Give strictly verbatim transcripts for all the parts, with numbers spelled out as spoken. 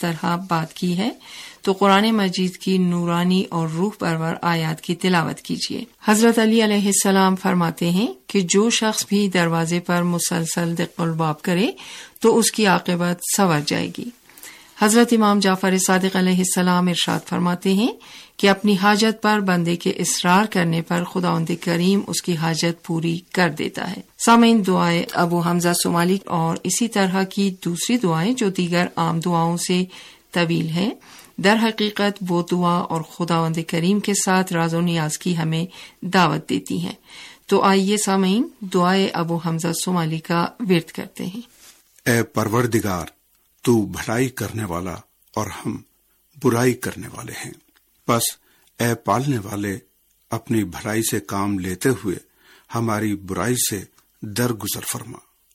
طرح بات کی ہے تو قرآن مجید کی نورانی اور روح پرور آیات کی تلاوت کیجیے۔ حضرت علی علیہ السلام فرماتے ہیں کہ جو شخص بھی دروازے پر مسلسل دق الباب کرے تو اس کی عاقبت سنور جائے گی۔ حضرت امام جعفر صادق علیہ السلام ارشاد فرماتے ہیں کہ اپنی حاجت پر بندے کے اصرار کرنے پر خداوند کریم اس کی حاجت پوری کر دیتا ہے۔ سامعین، دعائے ابو حمزہ صومالی اور اسی طرح کی دوسری دعائیں جو دیگر عام دعاؤں سے طویل ہیں، در حقیقت وہ دعا اور خداوند کریم کے ساتھ راز و نیاز کی ہمیں دعوت دیتی ہیں۔ تو آئیے سامعین، دعائے ابو حمزہ صومالی کا ورد کرتے ہیں۔ اے پروردگار، تو بھلائی کرنے والا اور ہم برائی کرنے والے ہیں، بس اے پالنے والے، اپنی بھلائی سے کام لیتے ہوئے ہماری برائی سے درگزر فرما۔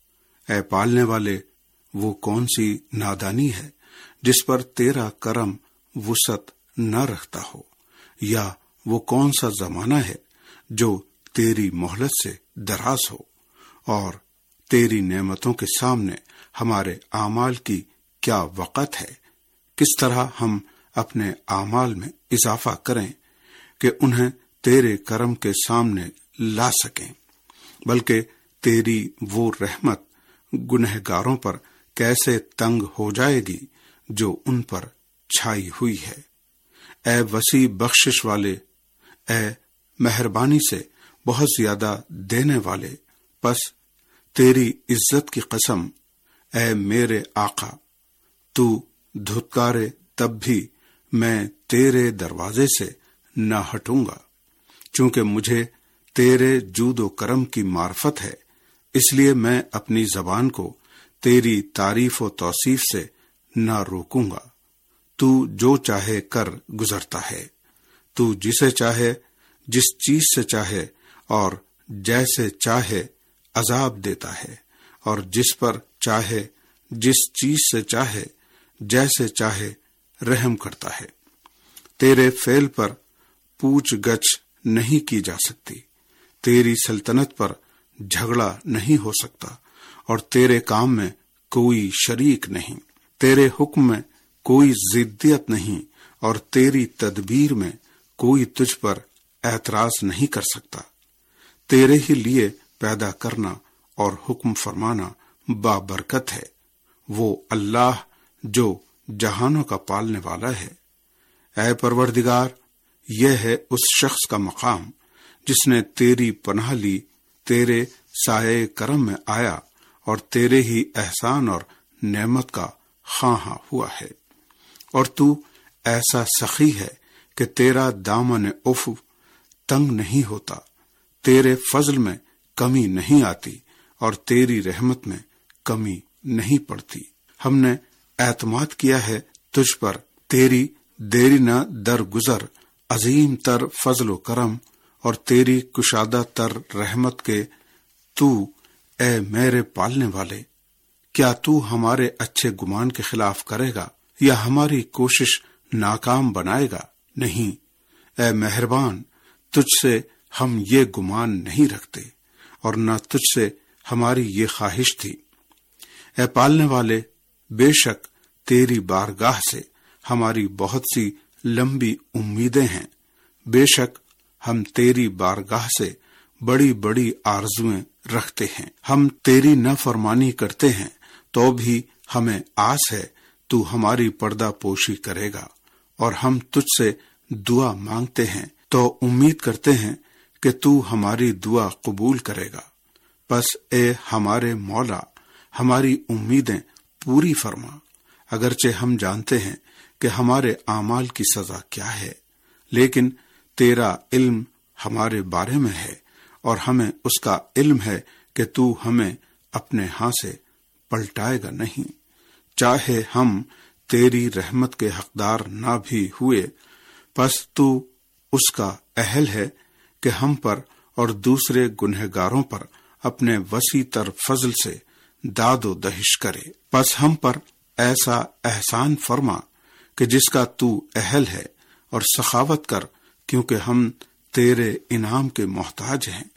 اے پالنے والے، وہ کون سی نادانی ہے جس پر تیرا کرم وسعت نہ رکھتا ہو، یا وہ کون سا زمانہ ہے جو تیری مہلت سے دراز ہو، اور تیری نعمتوں کے سامنے ہمارے اعمال کی کیا وقت ہے۔ کس طرح ہم اپنے اعمال میں اضافہ کریں کہ انہیں تیرے کرم کے سامنے لا سکیں، بلکہ تیری وہ رحمت گنہگاروں پر کیسے تنگ ہو جائے گی جو ان پر چھائی ہوئی ہے۔ اے وسیع بخشش والے، اے مہربانی سے بہت زیادہ دینے والے، پس تیری عزت کی قسم، اے میرے آقا، تو دھتکارے تب بھی میں تیرے دروازے سے نہ ہٹوں گا، چونکہ مجھے تیرے جود و کرم کی معرفت ہے، اس لیے میں اپنی زبان کو تیری تعریف و توصیف سے نہ روکوں گا۔ تو جو چاہے کر گزرتا ہے، تو جسے چاہے جس چیز سے چاہے اور جیسے چاہے عذاب دیتا ہے، اور جس پر چاہے جس چیز سے چاہے جیسے چاہے رحم کرتا ہے۔ تیرے فعل پر پوچھ گچھ نہیں کی جا سکتی، تیری سلطنت پر جھگڑا نہیں ہو سکتا، اور تیرے کام میں کوئی شریک نہیں۔ تیرے حکم میں کوئی ضدیت نہیں، اور تیری تدبیر میں کوئی تجھ پر اعتراض نہیں کر سکتا۔ تیرے ہی لیے پیدا کرنا اور حکم فرمانا بابرکت ہے، وہ اللہ جو جہانوں کا پالنے والا ہے۔ اے پروردگار، یہ ہے اس شخص کا مقام جس نے تیری پناہ لی، تیرے سائے کرم میں آیا اور تیرے ہی احسان اور نعمت کا خواہاں ہوا ہے، اور تو ایسا سخی ہے کہ تیرا دامن عفو تنگ نہیں ہوتا، تیرے فضل میں کمی نہیں آتی اور تیری رحمت میں کمی نہیں پڑتی۔ ہم نے اعتماد کیا ہے تجھ پر، تیری دیری نہ درگزر عظیم تر فضل و کرم اور تیری کشادہ تر رحمت کے تو اے میرے پالنے والے، کیا تو ہمارے اچھے گمان کے خلاف کرے گا یا ہماری کوشش ناکام بنائے گا؟ نہیں، اے مہربان، تجھ سے ہم یہ گمان نہیں رکھتے اور نہ تجھ سے ہماری یہ خواہش تھی۔ اے پالنے والے، بے شک تیری بارگاہ سے ہماری بہت سی لمبی امیدیں ہیں، بے شک ہم تیری بارگاہ سے بڑی بڑی آرزویں رکھتے ہیں۔ ہم تیری نافرمانی کرتے ہیں تو بھی ہمیں آس ہے تو ہماری پردہ پوشی کرے گا، اور ہم تجھ سے دعا مانگتے ہیں تو امید کرتے ہیں کہ تو ہماری دعا قبول کرے گا۔ پس اے ہمارے مولا، ہماری امیدیں پوری فرما، اگرچہ ہم جانتے ہیں کہ ہمارے اعمال کی سزا کیا ہے، لیکن تیرا علم ہمارے بارے میں ہے اور ہمیں اس کا علم ہے کہ تو ہمیں اپنے ہاں سے پلٹائے گا نہیں۔ چاہے ہم تیری رحمت کے حقدار نہ بھی ہوئے، پس تو اس کا اہل ہے کہ ہم پر اور دوسرے گنہگاروں پر اپنے وسیع تر فضل سے داد و دہش کرے۔ پس ہم پر ایسا احسان فرما کہ جس کا تو اہل ہے، اور سخاوت کر کیونکہ ہم تیرے انعام کے محتاج ہیں۔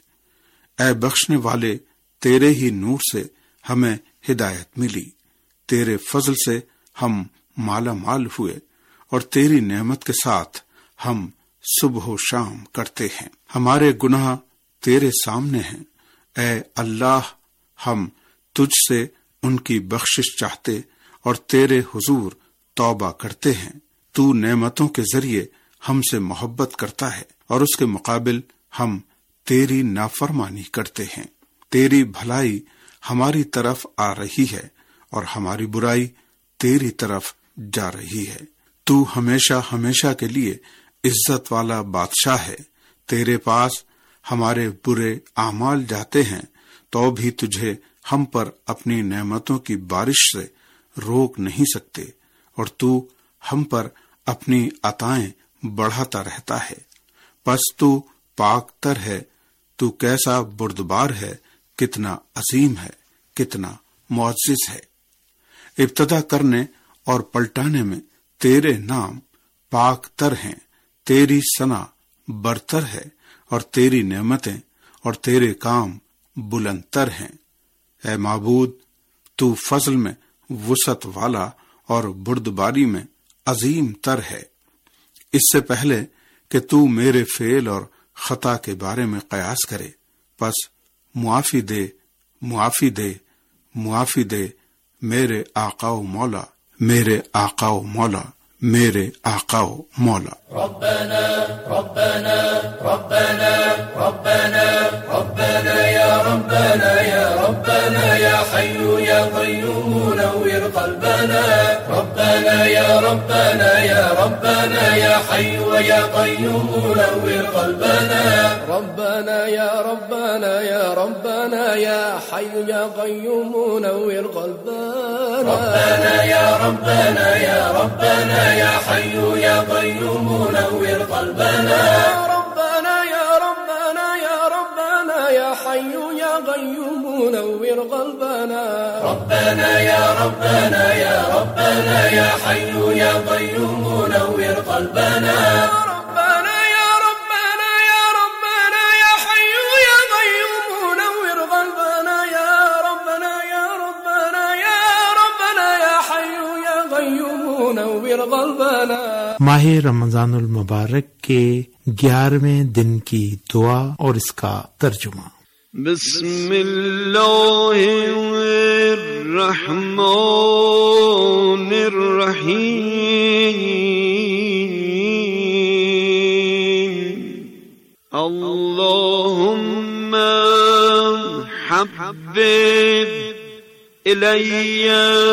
اے بخشنے والے، تیرے ہی نور سے ہمیں ہدایت ملی، تیرے فضل سے ہم مالا مال ہوئے اور تیری نعمت کے ساتھ ہم صبح و شام کرتے ہیں۔ ہمارے گناہ تیرے سامنے ہیں، اے اللہ، ہم تجھ سے ان کی بخشش چاہتے اور تیرے حضور توبہ کرتے ہیں۔ تو نعمتوں کے ذریعے ہم سے محبت کرتا ہے اور اس کے مقابل ہم تیری نافرمانی کرتے ہیں۔ تیری بھلائی ہماری طرف آ رہی ہے اور ہماری برائی تیری طرف جا رہی ہے۔ تو ہمیشہ ہمیشہ کے لیے عزت والا بادشاہ ہے۔ تیرے پاس ہمارے برے اعمال جاتے ہیں تو بھی تجھے ہم پر اپنی نعمتوں کی بارش سے روک نہیں سکتے، اور تو ہم پر اپنی عطائیں بڑھاتا رہتا ہے۔ پس تو پاک تر ہے، تو کیسا بردبار ہے، کتنا عظیم ہے، کتنا معزز ہے۔ ابتدا کرنے اور پلٹانے میں تیرے نام پاک تر ہیں، تیری ثنا برتر ہے، اور تیری نعمتیں اور تیرے کام بلند تر ہیں۔ اے معبود، تو فضل میں وسعت والا اور بردباری میں عظیم تر ہے۔ اس سے پہلے کہ تو میرے فعل اور خطا کے بارے میں قیاس کرے، پس معافی دے، معافی دے، معافی دے میرے آقا و مولا، میرے آقا و مولا، میرے آقا و مولا۔ ربنا ربنا ربنا ربنا ربنا یا ربنا یا ربنا یا حی یا قیوم نور قلبنا ربنا یا ربنا یا ربنا یا حی یا قیوم نور قلبنا ربنا یا ربنا یا ربنا یا حی یا قیوم نور قلبنا ربنا یا ربنا یا ربنا يا حي يا قيوم نور قلبنا ربنا يا ربنا يا ربنا يا حي يا قيوم نور قلبنا ربنا يا ربنا يا ربنا يا حي يا قيوم نور قلبنا ربنا يا ربنا يا ربنا يا حي يا قيوم نور قلبنا يا ربنا يا ربنا يا ربنا يا حي يا قيوم نور قلبنا۔ ماہ رمضان المبارک کے گیارہویں دن کی دعا اور اس کا ترجمہ۔ بسم اللہ الرحمن الرحیم، اللہم حبب الی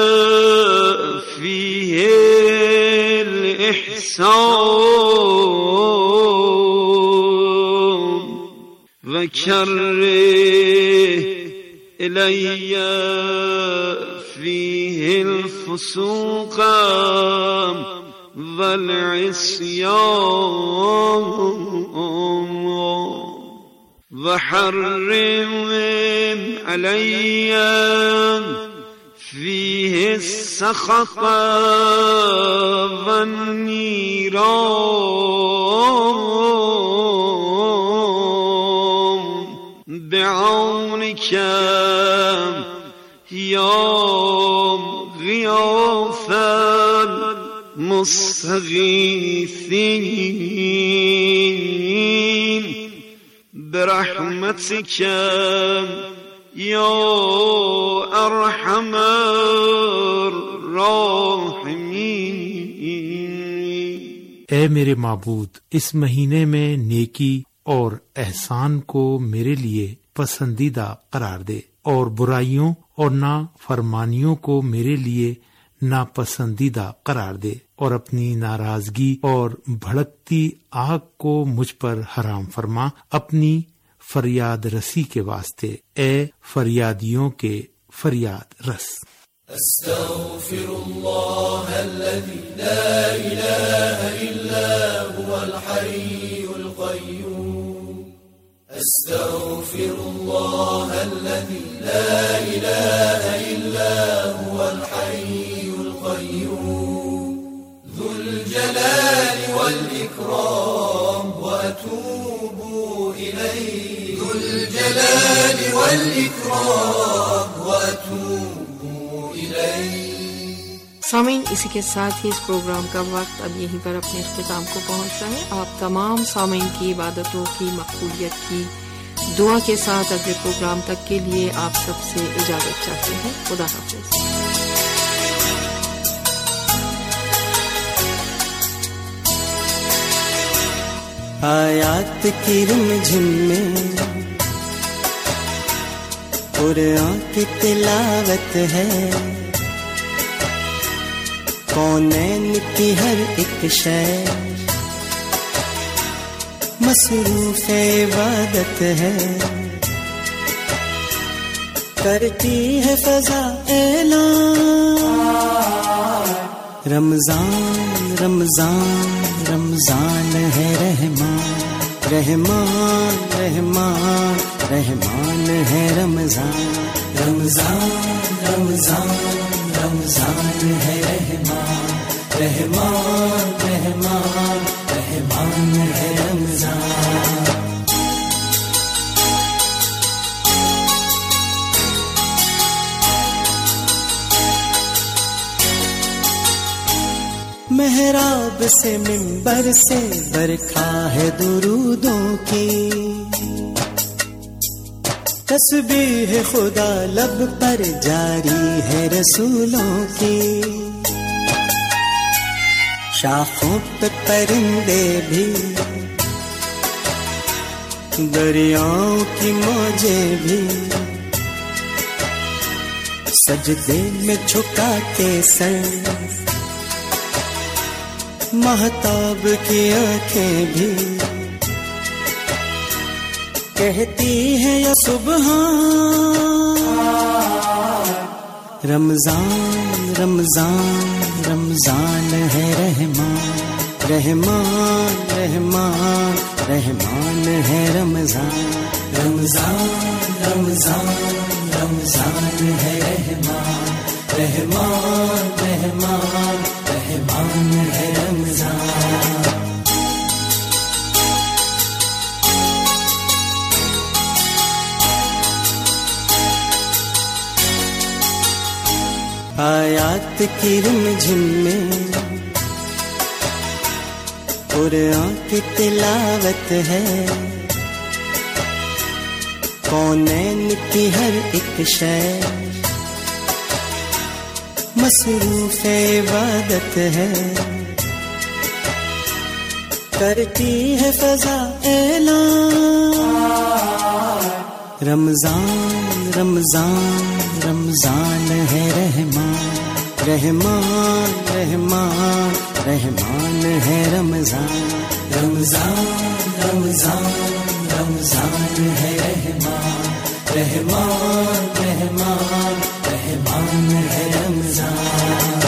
فیہ الإحسان وكره إلي فيه الفسوق والعصيان وحرم علي فيه السخط والنيران بعونك يا غياث المستغيثين برحمتك یا ارحم الراحمین۔ اے میرے معبود، اس مہینے میں نیکی اور احسان کو میرے لیے پسندیدہ قرار دے، اور برائیوں اور نافرمانیوں کو میرے لیے ناپسندیدہ قرار دے، اور اپنی ناراضگی اور بھڑکتی آگ کو مجھ پر حرام فرما، اپنی فریاد رسی کے واسطے، اے فریادیوں کے فریاد رس۔ استغفر اللہ الذي لا الہ الا هو الحی القیوم، استغفر اللہ الذي لا الہ الا هو الحی القیوم ذو الجلال والاکرام واتوب الیہ ذو الجلال والإكرام وأتوب إليه۔ سامعین، اسی کے ساتھ ہی اس پروگرام کا وقت اب یہیں پر اپنے اختتام کو پہنچ رہا ہے۔ آپ تمام سامعین کی عبادتوں کی مقبولیت کی دعا کے ساتھ اگلے پروگرام تک کے لیے آپ سب سے اجازت چاہتے ہیں۔ خدا حافظ۔ آیات کی رم جھم میں قرآن کی تلاوت ہے، کونین کی ہر ایک شے مصروف عبادت ہے، کرتی ہے فضا اعلان رمضان رمضان رمضان ہے رحمان رحمان رحمان رحمان ہے رمضان رمضان رمضان رمضان ہے رحمان رحمان رحمان رحمان ہے رمضان۔ محراب سے منبر سے برکھا ہے درودوں کی، تسبیح خدا لب پر جاری ہے رسولوں کی، شاخوں پہ پرندے بھی دریاؤں کی موجیں بھی سجدے میں جھکا کے سر، مہتاب کی آنکھیں بھی کہتی ہے یا سبحان رمضان رمضان رمضان ہے رحمان رحمان رحمان رحمان ہے رمضان رمضان رمضان رمضان ہے رحمان رحمان رحمان رحمان ہے رمضان۔ آیات کی رم جھم میں قرآن کی تلاوت ہے، کونین کی ہر ایک شے مصروف عبادت ہے، کرتی ہے فضا اعلان رمضان رمضان رمضان ہے رحمان رحمان رحمان رحمان ہے رمضان رمضان رمضان رمضان ہے رحمان رحمان رحمان رحمان ہے رمضان۔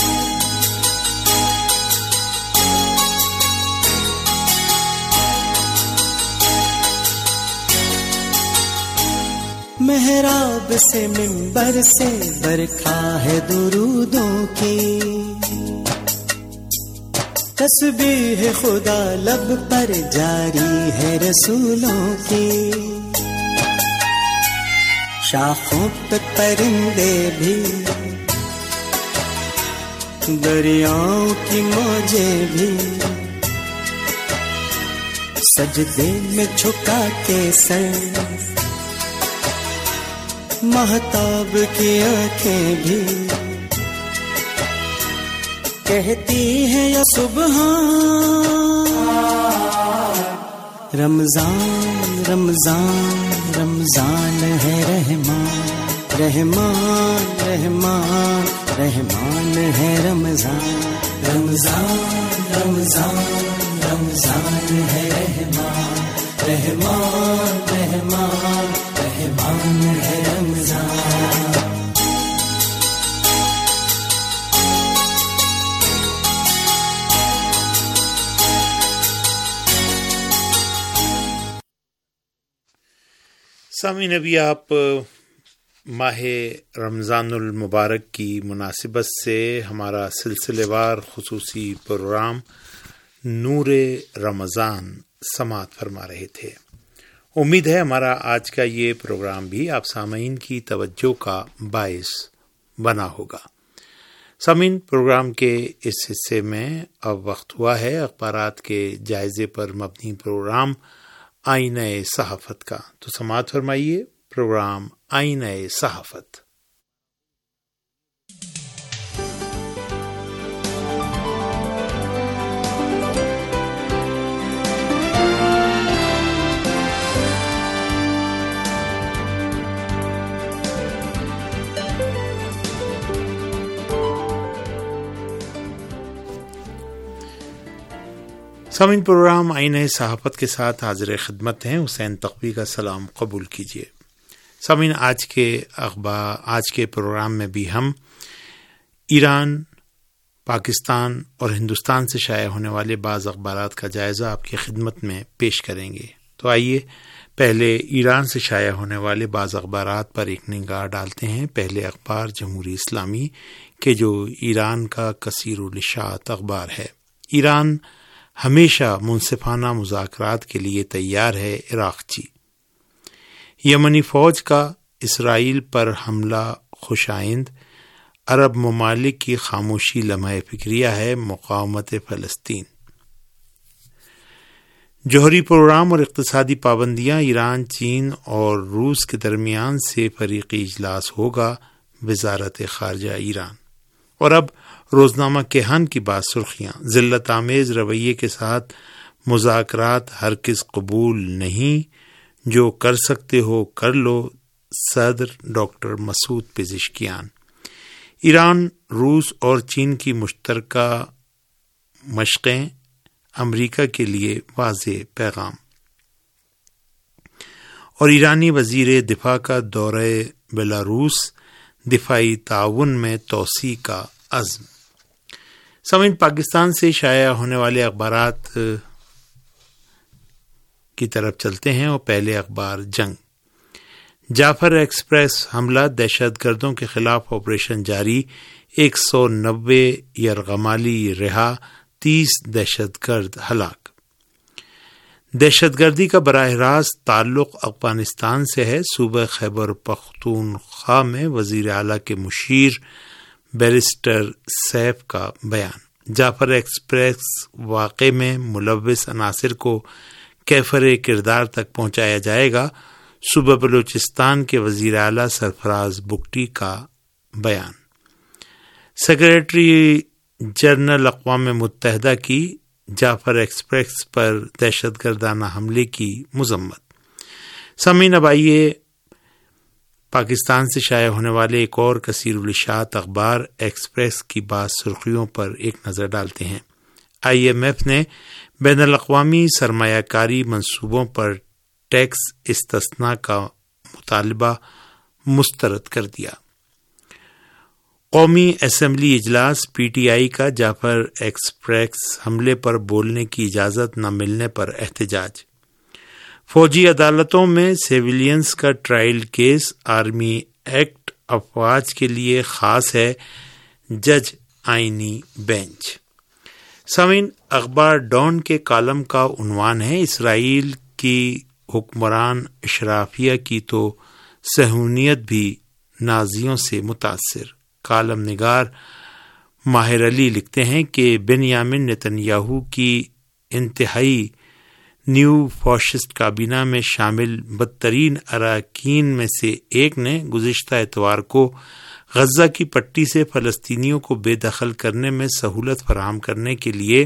محراب سے منبر سے برکھا ہے درودوں کی، تسبیح خدا لب پر جاری ہے رسولوں کی، شاخوں پہ پرندے بھی دریاؤں کی موجیں بھی سجدے میں جھکا کے سر، مہتاب کی آنکھیں بھی کہتی ہے یا سبحان رمضان رمضان رمضان ہے رحمان رحمان رحمان رحمان ہے رمضان رمضان رمضان رمضان ہے رحمان رحمان رحمان رحمان ہے رمضان۔ سامعین، ابھی آپ ماہ رمضان المبارک کی مناسبت سے ہمارا سلسلے وار خصوصی پروگرام نور رمضان سماعت فرما رہے تھے۔ امید ہے ہمارا آج کا یہ پروگرام بھی آپ سامعین کی توجہ کا باعث بنا ہوگا۔ سامعین، پروگرام کے اس حصے میں اب وقت ہوا ہے اخبارات کے جائزے پر مبنی پروگرام آئینہ صحافت کا۔ تو سماعت فرمائیے پروگرام آئینہ صحافت۔ سامعین، پروگرام آئینہ صحافت کے ساتھ حاضر خدمت ہیں حسین تقوی کا سلام قبول کیجیے۔ سامعین، آج کے اخبار آج کے پروگرام میں بھی ہم ایران، پاکستان اور ہندوستان سے شائع ہونے والے بعض اخبارات کا جائزہ آپ کی خدمت میں پیش کریں گے۔ تو آئیے پہلے ایران سے شائع ہونے والے بعض اخبارات پر ایک نگاہ ڈالتے ہیں۔ پہلے اخبار جمہوری اسلامی کے جو ایران کا کثیر الاشاعت اخبار ہے۔ ایران ہمیشہ منصفانہ مذاکرات کے لیے تیار ہے، عراقچی۔ یمنی فوج کا اسرائیل پر حملہ خوشائند، عرب ممالک کی خاموشی لمحہ فکریہ ہے، مقاومت فلسطین۔ جوہری پروگرام اور اقتصادی پابندیاں، ایران، چین اور روس کے درمیان سے فریقی اجلاس ہوگا، وزارت خارجہ ایران۔ اور اب روزنامہ کیہان کی بات سرخیاں، ذلت آمیز رویے کے ساتھ مذاکرات ہرگز قبول نہیں، جو کر سکتے ہو کر لو، صدر ڈاکٹر مسعود پزشکیان۔ ایران، روس اور چین کی مشترکہ مشقیں، امریکہ کے لیے واضح پیغام۔ اور ایرانی وزیر دفاع کا دورہ بیلاروس، دفاعی تعاون میں توسیع کا عزم۔ سامعین، پاکستان سے شائع ہونے والے اخبارات کی طرف چلتے ہیں اور پہلے اخبار جنگ۔ جعفر ایکسپریس حملہ، دہشت گردوں کے خلاف آپریشن جاری، ایک سو نوے یرغمالی رہا، تیس دہشت گرد ہلاک۔ دہشت گردی کا براہ راست تعلق افغانستان سے ہے، صوبہ خیبر پختونخوا میں وزیر اعلیٰ کے مشیر بیرسٹر سیف کا بیان۔ جعفر ایکسپریس واقعے میں ملوث عناصر کو کیفر کردار تک پہنچایا جائے گا، صوبہ بلوچستان کے وزیر اعلیٰ سرفراز بگٹی کا بیان۔ سیکریٹری جنرل اقوام متحدہ کی جعفر ایکسپریس پر دہشت گردانہ حملے کی مذمت۔ سامعین، اب آئیے پاکستان سے شائع ہونے والے ایک اور کثیر الاشاعت اخبار ایکسپریس کی بعض سرخیوں پر ایک نظر ڈالتے ہیں۔ آئی ایم ایف نے بین الاقوامی سرمایہ کاری منصوبوں پر ٹیکس استثناء کا مطالبہ مسترد کر دیا۔ قومی اسمبلی اجلاس، پی ٹی آئی کا جعفر ایکسپریس حملے پر بولنے کی اجازت نہ ملنے پر احتجاج۔ فوجی عدالتوں میں سیویلینز کا ٹرائل کیس، آرمی ایکٹ افواج کے لیے خاص ہے، جج آئینی بینچ۔ سامعین، اخبار ڈان کے کالم کا عنوان ہے، اسرائیل کی حکمران اشرافیہ کی تو صہیونیت بھی نازیوں سے متاثر۔ کالم نگار ماہر علی لکھتے ہیں کہ بنیامین نتنیاہو کی انتہائی نیو فاشسٹ کابینہ میں شامل بدترین اراکین میں سے ایک نے گزشتہ اتوار کو غزہ کی پٹی سے فلسطینیوں کو بے دخل کرنے میں سہولت فراہم کرنے کے لیے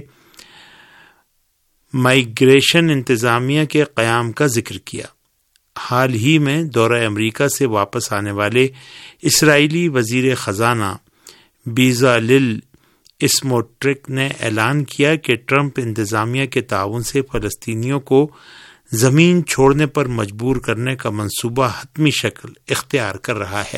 مائیگریشن انتظامیہ کے قیام کا ذکر کیا۔ حال ہی میں دورہ امریکہ سے واپس آنے والے اسرائیلی وزیر خزانہ بیزالل اسموٹرک نے اعلان کیا کہ ٹرمپ انتظامیہ کے تعاون سے فلسطینیوں کو زمین چھوڑنے پر مجبور کرنے کا منصوبہ حتمی شکل اختیار کر رہا ہے۔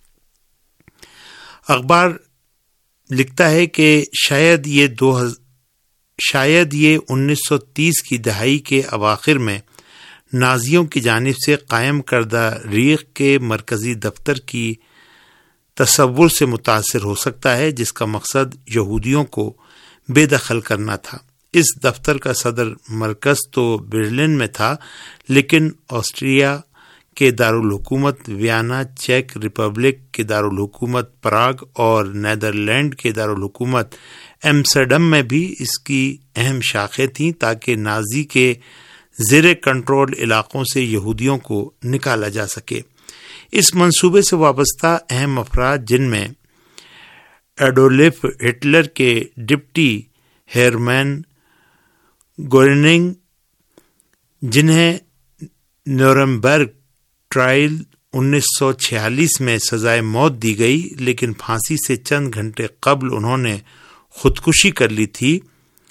اخبار لکھتا ہے کہ شاید یہ دو ہز... شاید یہ انیس سو تیس کی دہائی کے اواخر میں نازیوں کی جانب سے قائم کردہ ریخ کے مرکزی دفتر کی تصور سے متاثر ہو سکتا ہے، جس کا مقصد یہودیوں کو بے دخل کرنا تھا۔ اس دفتر کا صدر مرکز تو برلن میں تھا، لیکن آسٹریا کے دارالحکومت ویانا، چیک ریپبلک کے دارالحکومت پراگ اور نیدرلینڈ کے دارالحکومت ایمسٹرڈم میں بھی اس کی اہم شاخیں تھیں تاکہ نازی کے زیر کنٹرول علاقوں سے یہودیوں کو نکالا جا سکے۔ اس منصوبے سے وابستہ اہم افراد، جن میں ایڈولف ہٹلر کے ڈپٹی ہیرمین گورینگ، جنہیں نیورمبرگ ٹرائل انیس سو چھیالیس میں سزائے موت دی گئی، لیکن پھانسی سے چند گھنٹے قبل انہوں نے خودکشی کر لی تھی،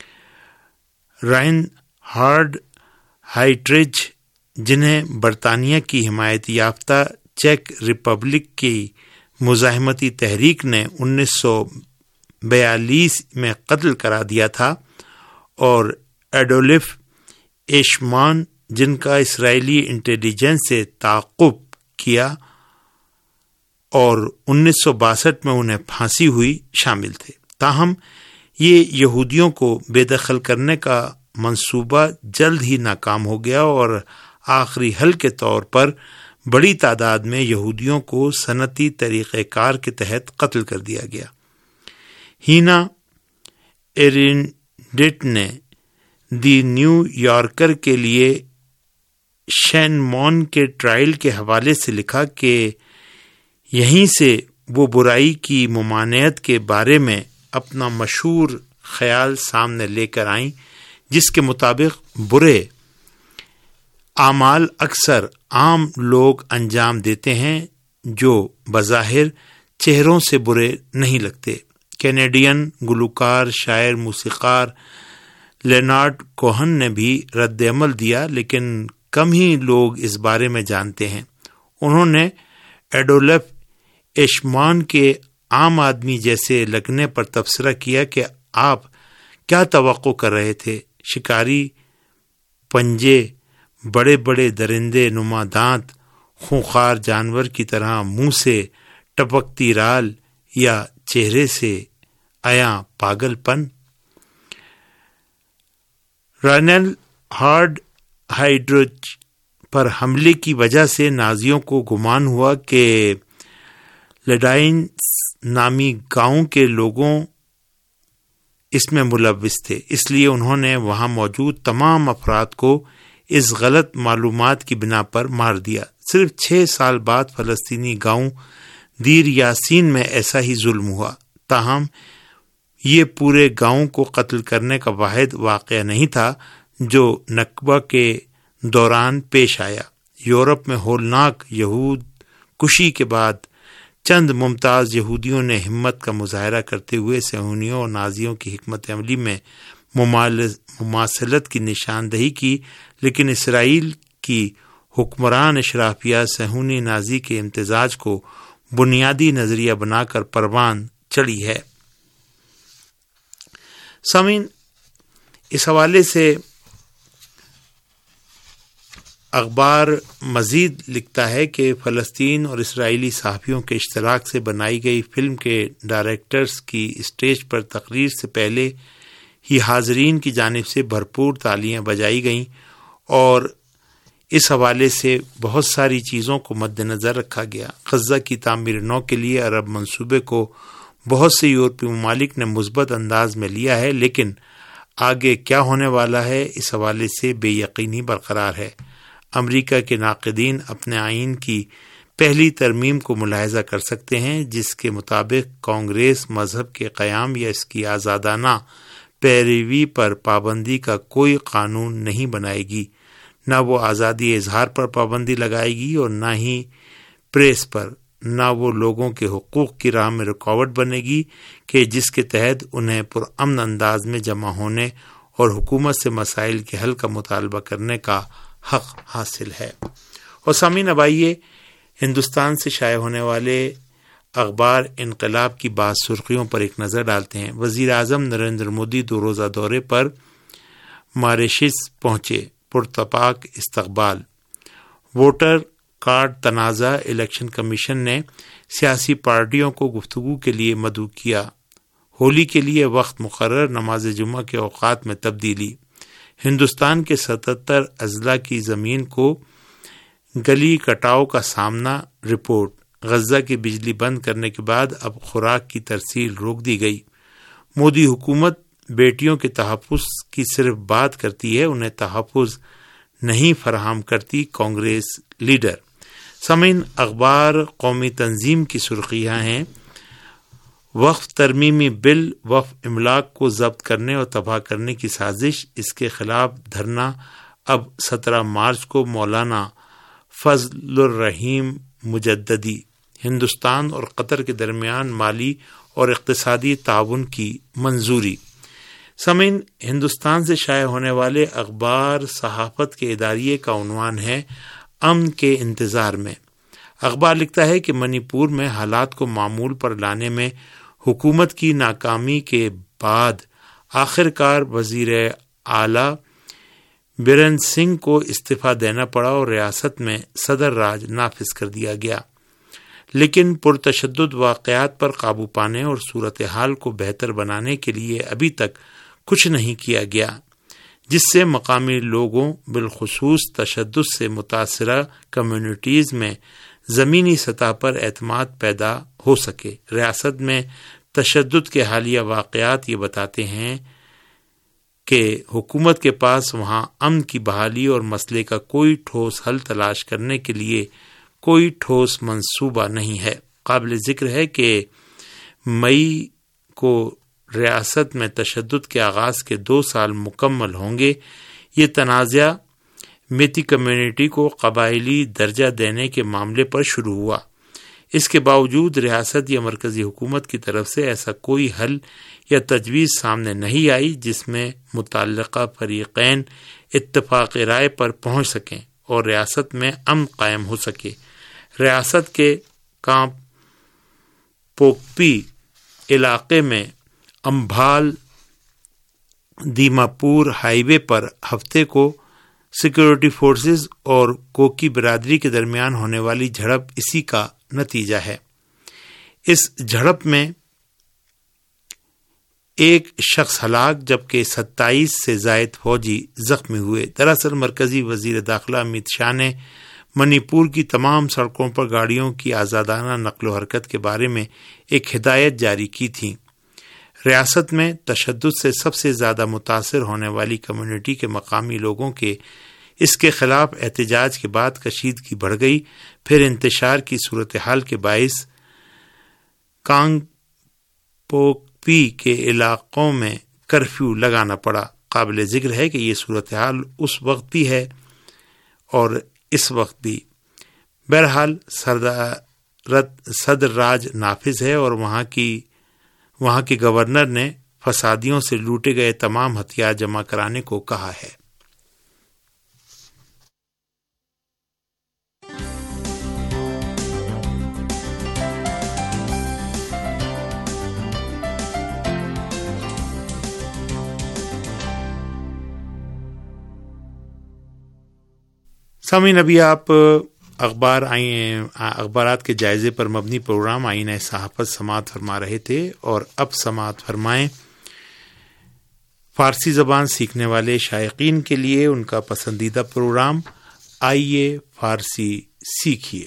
رائن ہارڈ ہائیٹریج، جنہیں برطانیہ کی حمایت یافتہ چیک ریپبلک کی مزاحمتی تحریک نے انیس سو بیالیس میں قتل کرا دیا تھا، اور ایڈولف ایشمان، جن کا اسرائیلی انٹیلیجنس سے تعاقب کیا اور انیس سو باسٹھ میں انہیں پھانسی ہوئی، شامل تھے۔ تاہم یہ یہودیوں کو بے دخل کرنے کا منصوبہ جلد ہی ناکام ہو گیا اور آخری حل کے طور پر بڑی تعداد میں یہودیوں کو صنعتی طریقہ کار کے تحت قتل کر دیا گیا۔ ہینا ایرنڈٹ نے دی نیو یارکر کے لیے شین مون کے ٹرائل کے حوالے سے لکھا کہ یہیں سے وہ برائی کی ممانعت کے بارے میں اپنا مشہور خیال سامنے لے کر آئیں، جس کے مطابق برے اعمال اکثر عام لوگ انجام دیتے ہیں جو بظاہر چہروں سے برے نہیں لگتے۔ کینیڈین گلوکار، شاعر، موسیقار لینارڈ کوہن نے بھی رد عمل دیا، لیکن کم ہی لوگ اس بارے میں جانتے ہیں۔ انہوں نے ایڈولف ایشمان کے عام آدمی جیسے لگنے پر تبصرہ کیا کہ آپ کیا توقع کر رہے تھے؟ شکاری پنجے، بڑے بڑے درندے نما دانت، خونخوار جانور کی طرح منہ سے ٹپکتی رال، یا چہرے سے عیاں پاگل پن؟ رائنل ہارڈ ہائیڈروج پر حملے کی وجہ سے نازیوں کو گمان ہوا کہ لیڈائنس نامی گاؤں کے لوگوں اس میں ملوث تھے، اس لیے انہوں نے وہاں موجود تمام افراد کو اس غلط معلومات کی بنا پر مار دیا۔ صرف چھ سال بعد فلسطینی گاؤں دیر یاسین میں ایسا ہی ظلم ہوا، تاہم یہ پورے گاؤں کو قتل کرنے کا واحد واقعہ نہیں تھا جو نکبہ کے دوران پیش آیا۔ یورپ میں ہولناک یہود کشی کے بعد چند ممتاز یہودیوں نے ہمت کا مظاہرہ کرتے ہوئے صہیونیوں اور نازیوں کی حکمت عملی میں مماثلت کی نشاندہی کی، لیکن اسرائیل کی حکمران اشرافیہ صہیونی نازی کے امتزاج کو بنیادی نظریہ بنا کر پروان چڑھی ہے۔ سامعین، اس حوالے سے اخبار مزید لکھتا ہے کہ فلسطین اور اسرائیلی صحافیوں کے اشتراک سے بنائی گئی فلم کے ڈائریکٹرز کی اسٹیج پر تقریر سے پہلے ہی حاضرین کی جانب سے بھرپور تالیاں بجائی گئیں، اور اس حوالے سے بہت ساری چیزوں کو مد نظر رکھا گیا۔ غزہ کی تعمیر نو کے لیے عرب منصوبے کو بہت سے یورپی ممالک نے مثبت انداز میں لیا ہے، لیکن آگے کیا ہونے والا ہے اس حوالے سے بے یقینی برقرار ہے۔ امریکہ کے ناقدین اپنے آئین کی پہلی ترمیم کو ملاحظہ کر سکتے ہیں، جس کے مطابق کانگریس مذہب کے قیام یا اس کی آزادانہ پیروی پر پابندی کا کوئی قانون نہیں بنائے گی، نہ وہ آزادی اظہار پر پابندی لگائے گی اور نہ ہی پریس پر، نہ وہ لوگوں کے حقوق کی راہ میں رکاوٹ بنے گی کہ جس کے تحت انہیں پرامن انداز میں جمع ہونے اور حکومت سے مسائل کے حل کا مطالبہ کرنے کا حق حاصل ہے۔ اور سامعین، اب آئیے ہندوستان سے شائع ہونے والے اخبار انقلاب کی بعض سرخیوں پر ایک نظر ڈالتے ہیں۔ وزیر اعظم نریندر مودی دو روزہ دورے پر ماریشس پہنچے، پرتپاک استقبال۔ ووٹر کارڈ تنازع، الیکشن کمیشن نے سیاسی پارٹیوں کو گفتگو کے لیے مدعو کیا۔ ہولی کے لیے وقت مقرر، نماز جمعہ کے اوقات میں تبدیلی۔ ہندوستان کے ستتر اضلاع کی زمین کو گلی کٹاؤ کا سامنا رپورٹ، غزہ کی بجلی بند کرنے کے بعد اب خوراک کی ترسیل روک دی گئی، مودی حکومت بیٹیوں کے تحفظ کی صرف بات کرتی ہے، انہیں تحفظ نہیں فراہم کرتی، کانگریس لیڈر۔ سامعین، اخبار قومی تنظیم کی سرخیاں ہیں، وقف ترمیمی بل وقف املاک کو ضبط کرنے اور تباہ کرنے کی سازش، اس کے خلاف دھرنا اب سترہ مارچ کو مولانا فضل الرحیم مجددی۔ ہندوستان اور قطر کے درمیان مالی اور اقتصادی تعاون کی منظوری۔ سامعین، ہندوستان سے شائع ہونے والے اخبار صحافت کے اداریے کا عنوان ہے امن کے انتظار میں۔ اخبار لکھتا ہے کہ منی پور میں حالات کو معمول پر لانے میں حکومت کی ناکامی کے بعد آخر کار وزیر اعلیٰ بیرن سنگھ کو استعفیٰ دینا پڑا اور ریاست میں صدر راج نافذ کر دیا گیا، لیکن پرتشدد واقعات پر قابو پانے اور صورتحال کو بہتر بنانے کے لیے ابھی تک کچھ نہیں کیا گیا، جس سے مقامی لوگوں بالخصوص تشدد سے متاثرہ کمیونٹیز میں زمینی سطح پر اعتماد پیدا ہو سکے۔ ریاست میں تشدد کے حالیہ واقعات یہ بتاتے ہیں کہ حکومت کے پاس وہاں امن کی بحالی اور مسئلے کا کوئی ٹھوس حل تلاش کرنے کے لیے کوئی ٹھوس منصوبہ نہیں ہے۔ قابل ذکر ہے کہ مئی کو ریاست میں تشدد کے آغاز کے دو سال مکمل ہوں گے۔ یہ تنازع میتی کمیونٹی کو قبائلی درجہ دینے کے معاملے پر شروع ہوا۔ اس کے باوجود ریاست یا مرکزی حکومت کی طرف سے ایسا کوئی حل یا تجویز سامنے نہیں آئی جس میں متعلقہ فریقین اتفاق رائے پر پہنچ سکیں اور ریاست میں امن قائم ہو سکے۔ ریاست کے کام پوکپی علاقے میں امبھال دیماپور ہائی وے پر ہفتے کو سیکورٹی فورسز اور کوکی برادری کے درمیان ہونے والی جھڑپ اسی کا نتیجہ ہے۔ اس جھڑپ میں ایک شخص ہلاک جبکہ ستائیس سے زائد فوجی زخمی ہوئے۔ دراصل مرکزی وزیر داخلہ امت شاہ نے منی پور کی تمام سڑکوں پر گاڑیوں کی آزادانہ نقل و حرکت کے بارے میں ایک ہدایت جاری کی تھی۔ ریاست میں تشدد سے سب سے زیادہ متاثر ہونے والی کمیونٹی کے مقامی لوگوں کے اس کے خلاف احتجاج کے بعد کشیدگی بڑھ گئی، پھر انتشار کی صورتحال کے باعث کانگ پوکپی کے علاقوں میں کرفیو لگانا پڑا۔ قابل ذکر ہے کہ یہ صورتحال اس وقت بھی ہے اور اس وقت بھی۔ بہرحال صدر راج نافذ ہے اور وہاں کی وہاں کے گورنر نے فسادیوں سے لوٹے گئے تمام ہتھیار جمع کرانے کو کہا ہے۔ سامعین، ابھی آپ اخبار اخبارات کے جائزے پر مبنی پروگرام آئینہ صحافت سماعت فرما رہے تھے، اور اب سماعت فرمائیں فارسی زبان سیکھنے والے شائقین کے لیے ان کا پسندیدہ پروگرام آئیے فارسی سیکھیے۔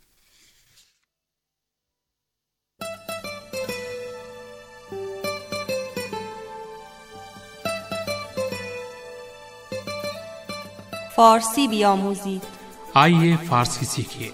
فارسی بیاموزید، آئیے فارسی سیکھیے۔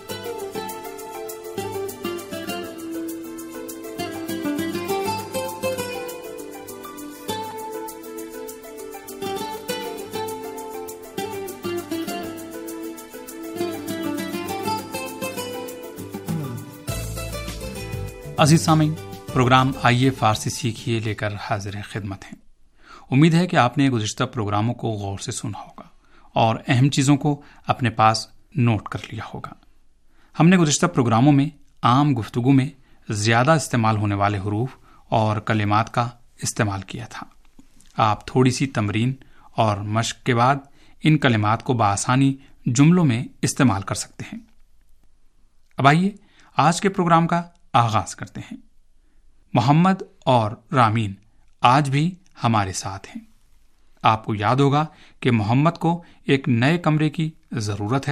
عزیز سامعین، پروگرام آئیے فارسی سیکھیے لے کر حاضر خدمت ہیں۔ امید ہے کہ آپ نے گزشتہ پروگراموں کو غور سے سنا ہوگا اور اہم چیزوں کو اپنے پاس نوٹ کر لیا ہوگا۔ ہم نے گزشتہ پروگراموں میں عام گفتگو میں زیادہ استعمال ہونے والے حروف اور کلمات کا استعمال کیا تھا۔ آپ تھوڑی سی تمرین اور مشق کے بعد ان کلمات کو بآسانی جملوں میں استعمال کر سکتے ہیں۔ اب آئیے آج کے پروگرام کا آغاز کرتے ہیں۔ محمد اور رامین آج بھی ہمارے ساتھ ہیں۔ آپ کو یاد ہوگا کہ محمد کو ایک نئے کمرے کی ضرورت ہے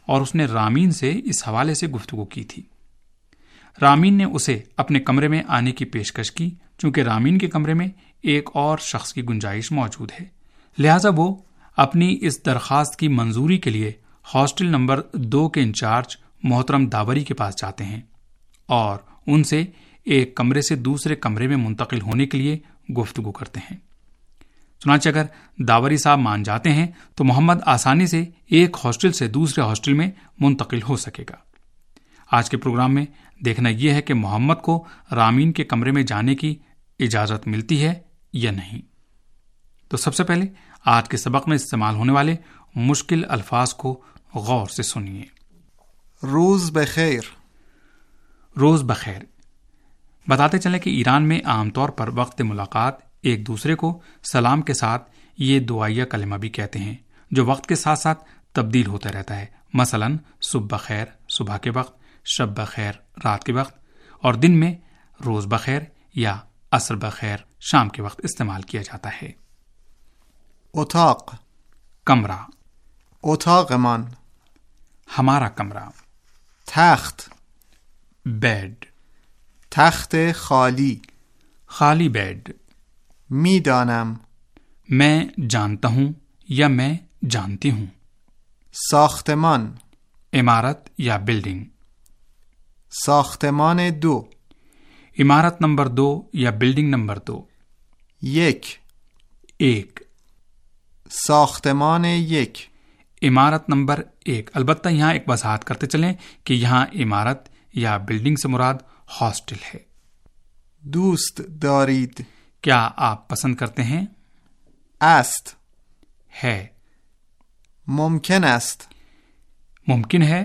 اور اس نے رامین سے اس حوالے سے گفتگو کی تھی۔ رامین نے اسے اپنے کمرے میں آنے کی پیشکش کی، چونکہ رامین کے کمرے میں ایک اور شخص کی گنجائش موجود ہے، لہذا وہ اپنی اس درخواست کی منظوری کے لیے ہاسٹل نمبر دو کے انچارج محترم داوری کے پاس جاتے ہیں اور ان سے ایک کمرے سے دوسرے کمرے میں منتقل ہونے کے لیے گفتگو کرتے ہیں۔ چنانچہ اگر داوری صاحب مان جاتے ہیں تو محمد آسانی سے ایک ہاسٹل سے دوسرے ہاسٹل میں منتقل ہو سکے گا۔ آج کے پروگرام میں دیکھنا یہ ہے کہ محمد کو رامین کے کمرے میں جانے کی اجازت ملتی ہے یا نہیں۔ تو سب سے پہلے آج کے سبق میں استعمال ہونے والے مشکل الفاظ کو غور سے سنیے۔ روز بخیر۔ روز بخیر۔ بتاتے چلیں کہ ایران میں عام طور پر وقت ملاقات ایک دوسرے کو سلام کے ساتھ یہ دعائیہ کلمہ بھی کہتے ہیں، جو وقت کے ساتھ ساتھ تبدیل ہوتا رہتا ہے۔ مثلاً صبح بخیر صبح کے وقت، شب بخیر رات کے وقت، اور دن میں روز بخیر یا عصر بخیر شام کے وقت استعمال کیا جاتا ہے۔ اتاق، کمرہ، اتاق من، ہمارا کمرہ۔ تخت، بیڈ، تخت خالی، خالی بیڈ۔ می دانم، میں جانتا ہوں یا میں جانتی ہوں۔ ساختمان، عمارت یا بلڈنگ۔ ساختمان دو، عمارت نمبر دو یا بلڈنگ نمبر دو۔ یک، ایک، ساختمان یک، عمارت نمبر ایک۔ البتہ یہاں ایک وضاحت کرتے چلیں کہ یہاں عمارت یا بلڈنگ سے مراد ہاسٹل ہے۔ دوست دارید، کیا آپ پسند کرتے ہیں؟ است، ہے، ممکن است، ممکن ہے۔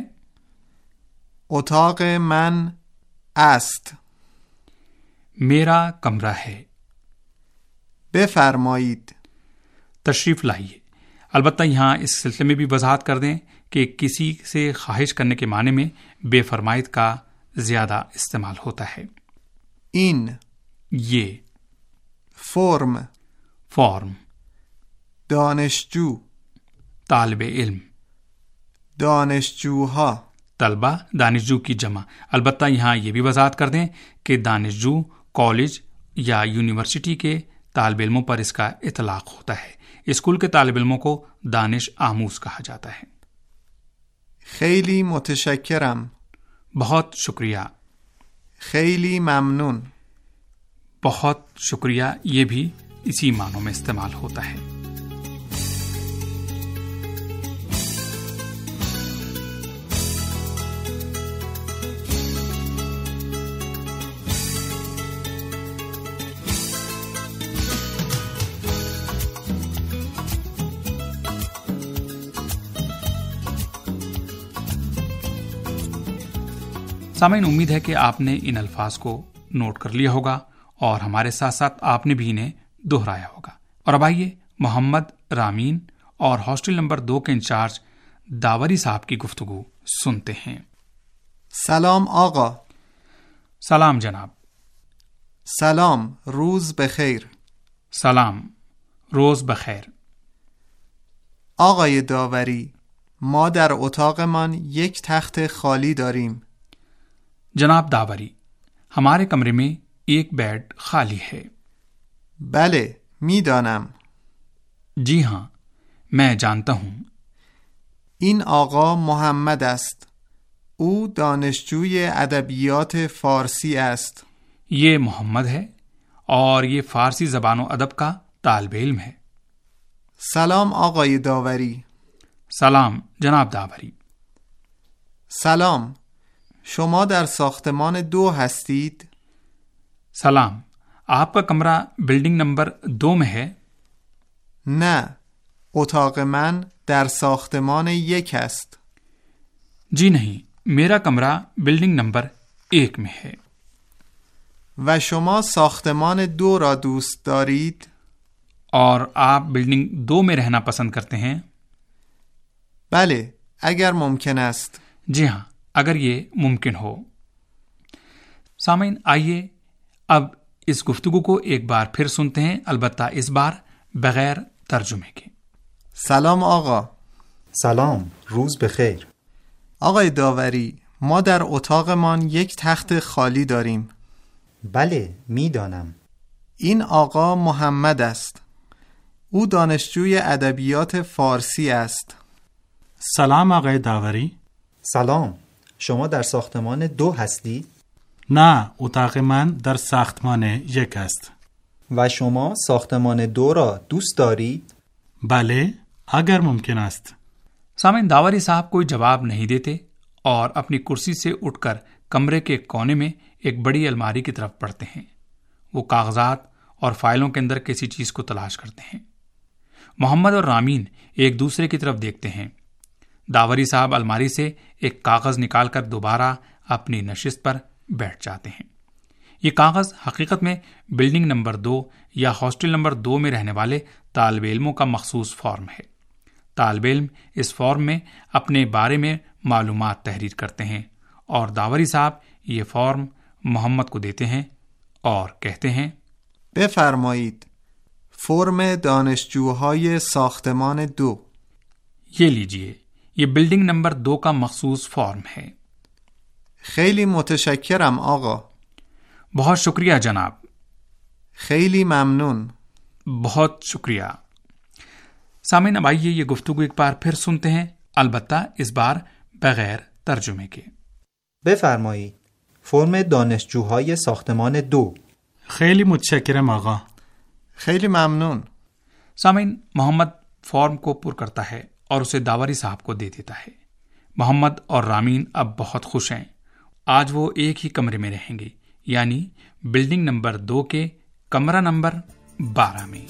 اتاق من است، میرا کمرہ ہے۔ بفرمایید، تشریف لائیے۔ البتہ یہاں اس سلسلے میں بھی وضاحت کر دیں کہ کسی سے خواہش کرنے کے معنی میں بے فرمائید کا زیادہ استعمال ہوتا ہے۔ این، یہ، فرم، فارم، دانشجو، طالب علم، دانشجوها، طلبہ، دانشجو کی جمع۔ البتہ یہاں یہ بھی وضاحت کر دیں کہ دانشجو کالج یا یونیورسٹی کے طالب علموں پر اس کا اطلاق ہوتا ہے۔ اسکول کے طالب علموں کو دانش آموز کہا جاتا ہے۔ خیلی متشکرم، بہت شکریہ، خیلی ممنون، بہت شکریہ، یہ بھی اسی معنوں میں استعمال ہوتا ہے۔ سامعین، امید ہے کہ آپ نے ان الفاظ کو نوٹ کر لیا ہوگا اور ہمارے ساتھ ساتھ آپ نے بھی انہیں دہرایا ہوگا۔ اور اب آئیے محمد، رامین اور ہاسٹل نمبر دو کے انچارج داوری صاحب کی گفتگو سنتے ہیں۔ سلام آقا۔ سلام جناب۔ سلام، روز بخیر۔ سلام، روز بخیر۔ آقای داوری، ما در اتاقمان یک تخت خالی داریم۔ جناب داوری، ہمارے کمرے میں ایک بیڈ خالی ہے۔ بله، می دانم۔ جی ہاں، میں جانتا ہوں۔ این آقا محمد است۔ او دانشجوی ادبیات فارسی است۔ یہ محمد ہے اور یہ فارسی زبان و ادب کا طالب علم ہے۔ سلام آقای داوری۔ سلام جناب داوری۔ سلام، شما در ساختمان دو هستید؟ سلام، آپ کا کمرہ بلڈنگ نمبر دو میں ہے؟ نه، اتاق من در ساختمان یک است۔ جی نہیں، میرا کمرہ بلڈنگ نمبر ایک میں ہے۔ و شما ساختمان دو را دوست دارید؟ اور آپ بلڈنگ دو میں رہنا پسند کرتے ہیں؟ بله، اگر ممکن است۔ جی ہاں، اگر یہ ممکن ہو۔ سامعین، آئیے اب اس گفتگو کو ایک بار پھر سنتے ہیں، البتہ اس بار بغیر ترجمے کے۔ سلام آقا۔ سلام، روز بخیر۔ آقای داوری، ما در اتاقمان یک تخت خالی داریم. بله، میدانم. این آقا محمد است. او دانشجوی ادبیات فارسی است. سلام آقای داوری. سلام. شما در ساختمان دو هستی؟ نه، اتاق من در ساختمان یک است. و شما ساختمان دو را دوست دارید؟ بله، اگر ممکن است. سامعین، داوری صاحب کوئی جواب نہیں دیتے اور اپنی کرسی سے اٹھ کر کمرے کے کونے میں ایک بڑی الماری کی طرف بڑھتے ہیں۔ وہ کاغذات اور فائلوں کے اندر کسی چیز کو تلاش کرتے ہیں۔ محمد اور رامین ایک دوسرے کی طرف دیکھتے ہیں۔ داوری صاحب الماری سے ایک کاغذ نکال کر دوبارہ اپنی نشست پر بیٹھ جاتے ہیں۔ یہ کاغذ حقیقت میں بلڈنگ نمبر دو یا ہاسٹل نمبر دو میں رہنے والے طالب علموں کا مخصوص فارم ہے۔ طالب علم اس فارم میں اپنے بارے میں معلومات تحریر کرتے ہیں اور داوری صاحب یہ فارم محمد کو دیتے ہیں اور کہتے ہیں بفرمایید، فرم دانشجوهای ساختمان دو۔ یہ لیجئے، یہ بلڈنگ نمبر دو کا مخصوص فارم ہے۔ خیلی متشکرم آقا۔ بہت شکریہ جناب۔ خیلی ممنون۔ بہت شکریہ۔ سامعین، اب آئیے یہ گفتگو ایک بار پھر سنتے ہیں، البتہ اس بار بغیر ترجمے کے۔ بفرمایید، فرم دانشجوهای ساختمان دو۔ خیلی متشکرم آقا۔ خیلی ممنون۔ سامعین، محمد فارم کو پر کرتا ہے اور اسے داوری صاحب کو دے دیتا ہے۔ محمد اور رامین اب بہت خوش ہیں۔ آج وہ ایک ہی کمرے میں رہیں گے، یعنی بلڈنگ نمبر دو کے کمرہ نمبر بارہ میں۔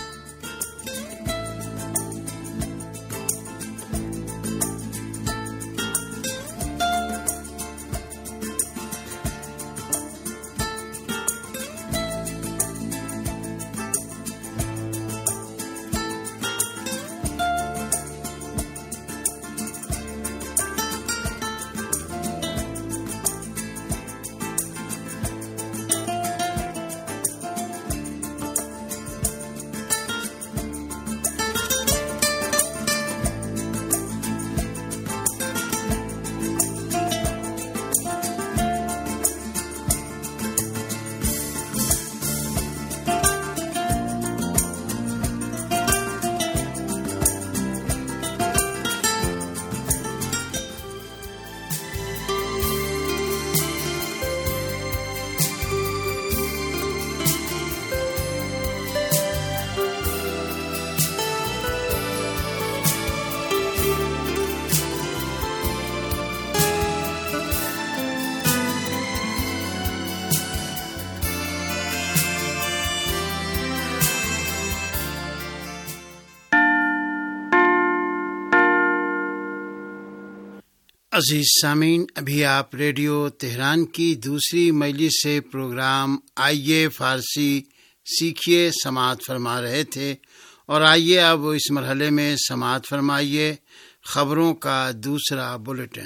عزیز سامعین، ابھی آپ ریڈیو تہران کی دوسری مجلس سے پروگرام آئیے فارسی سیکھیے سماعت فرما رہے تھے، اور آئیے اب اس مرحلے میں سماعت فرمائیے خبروں کا دوسرا بلیٹن۔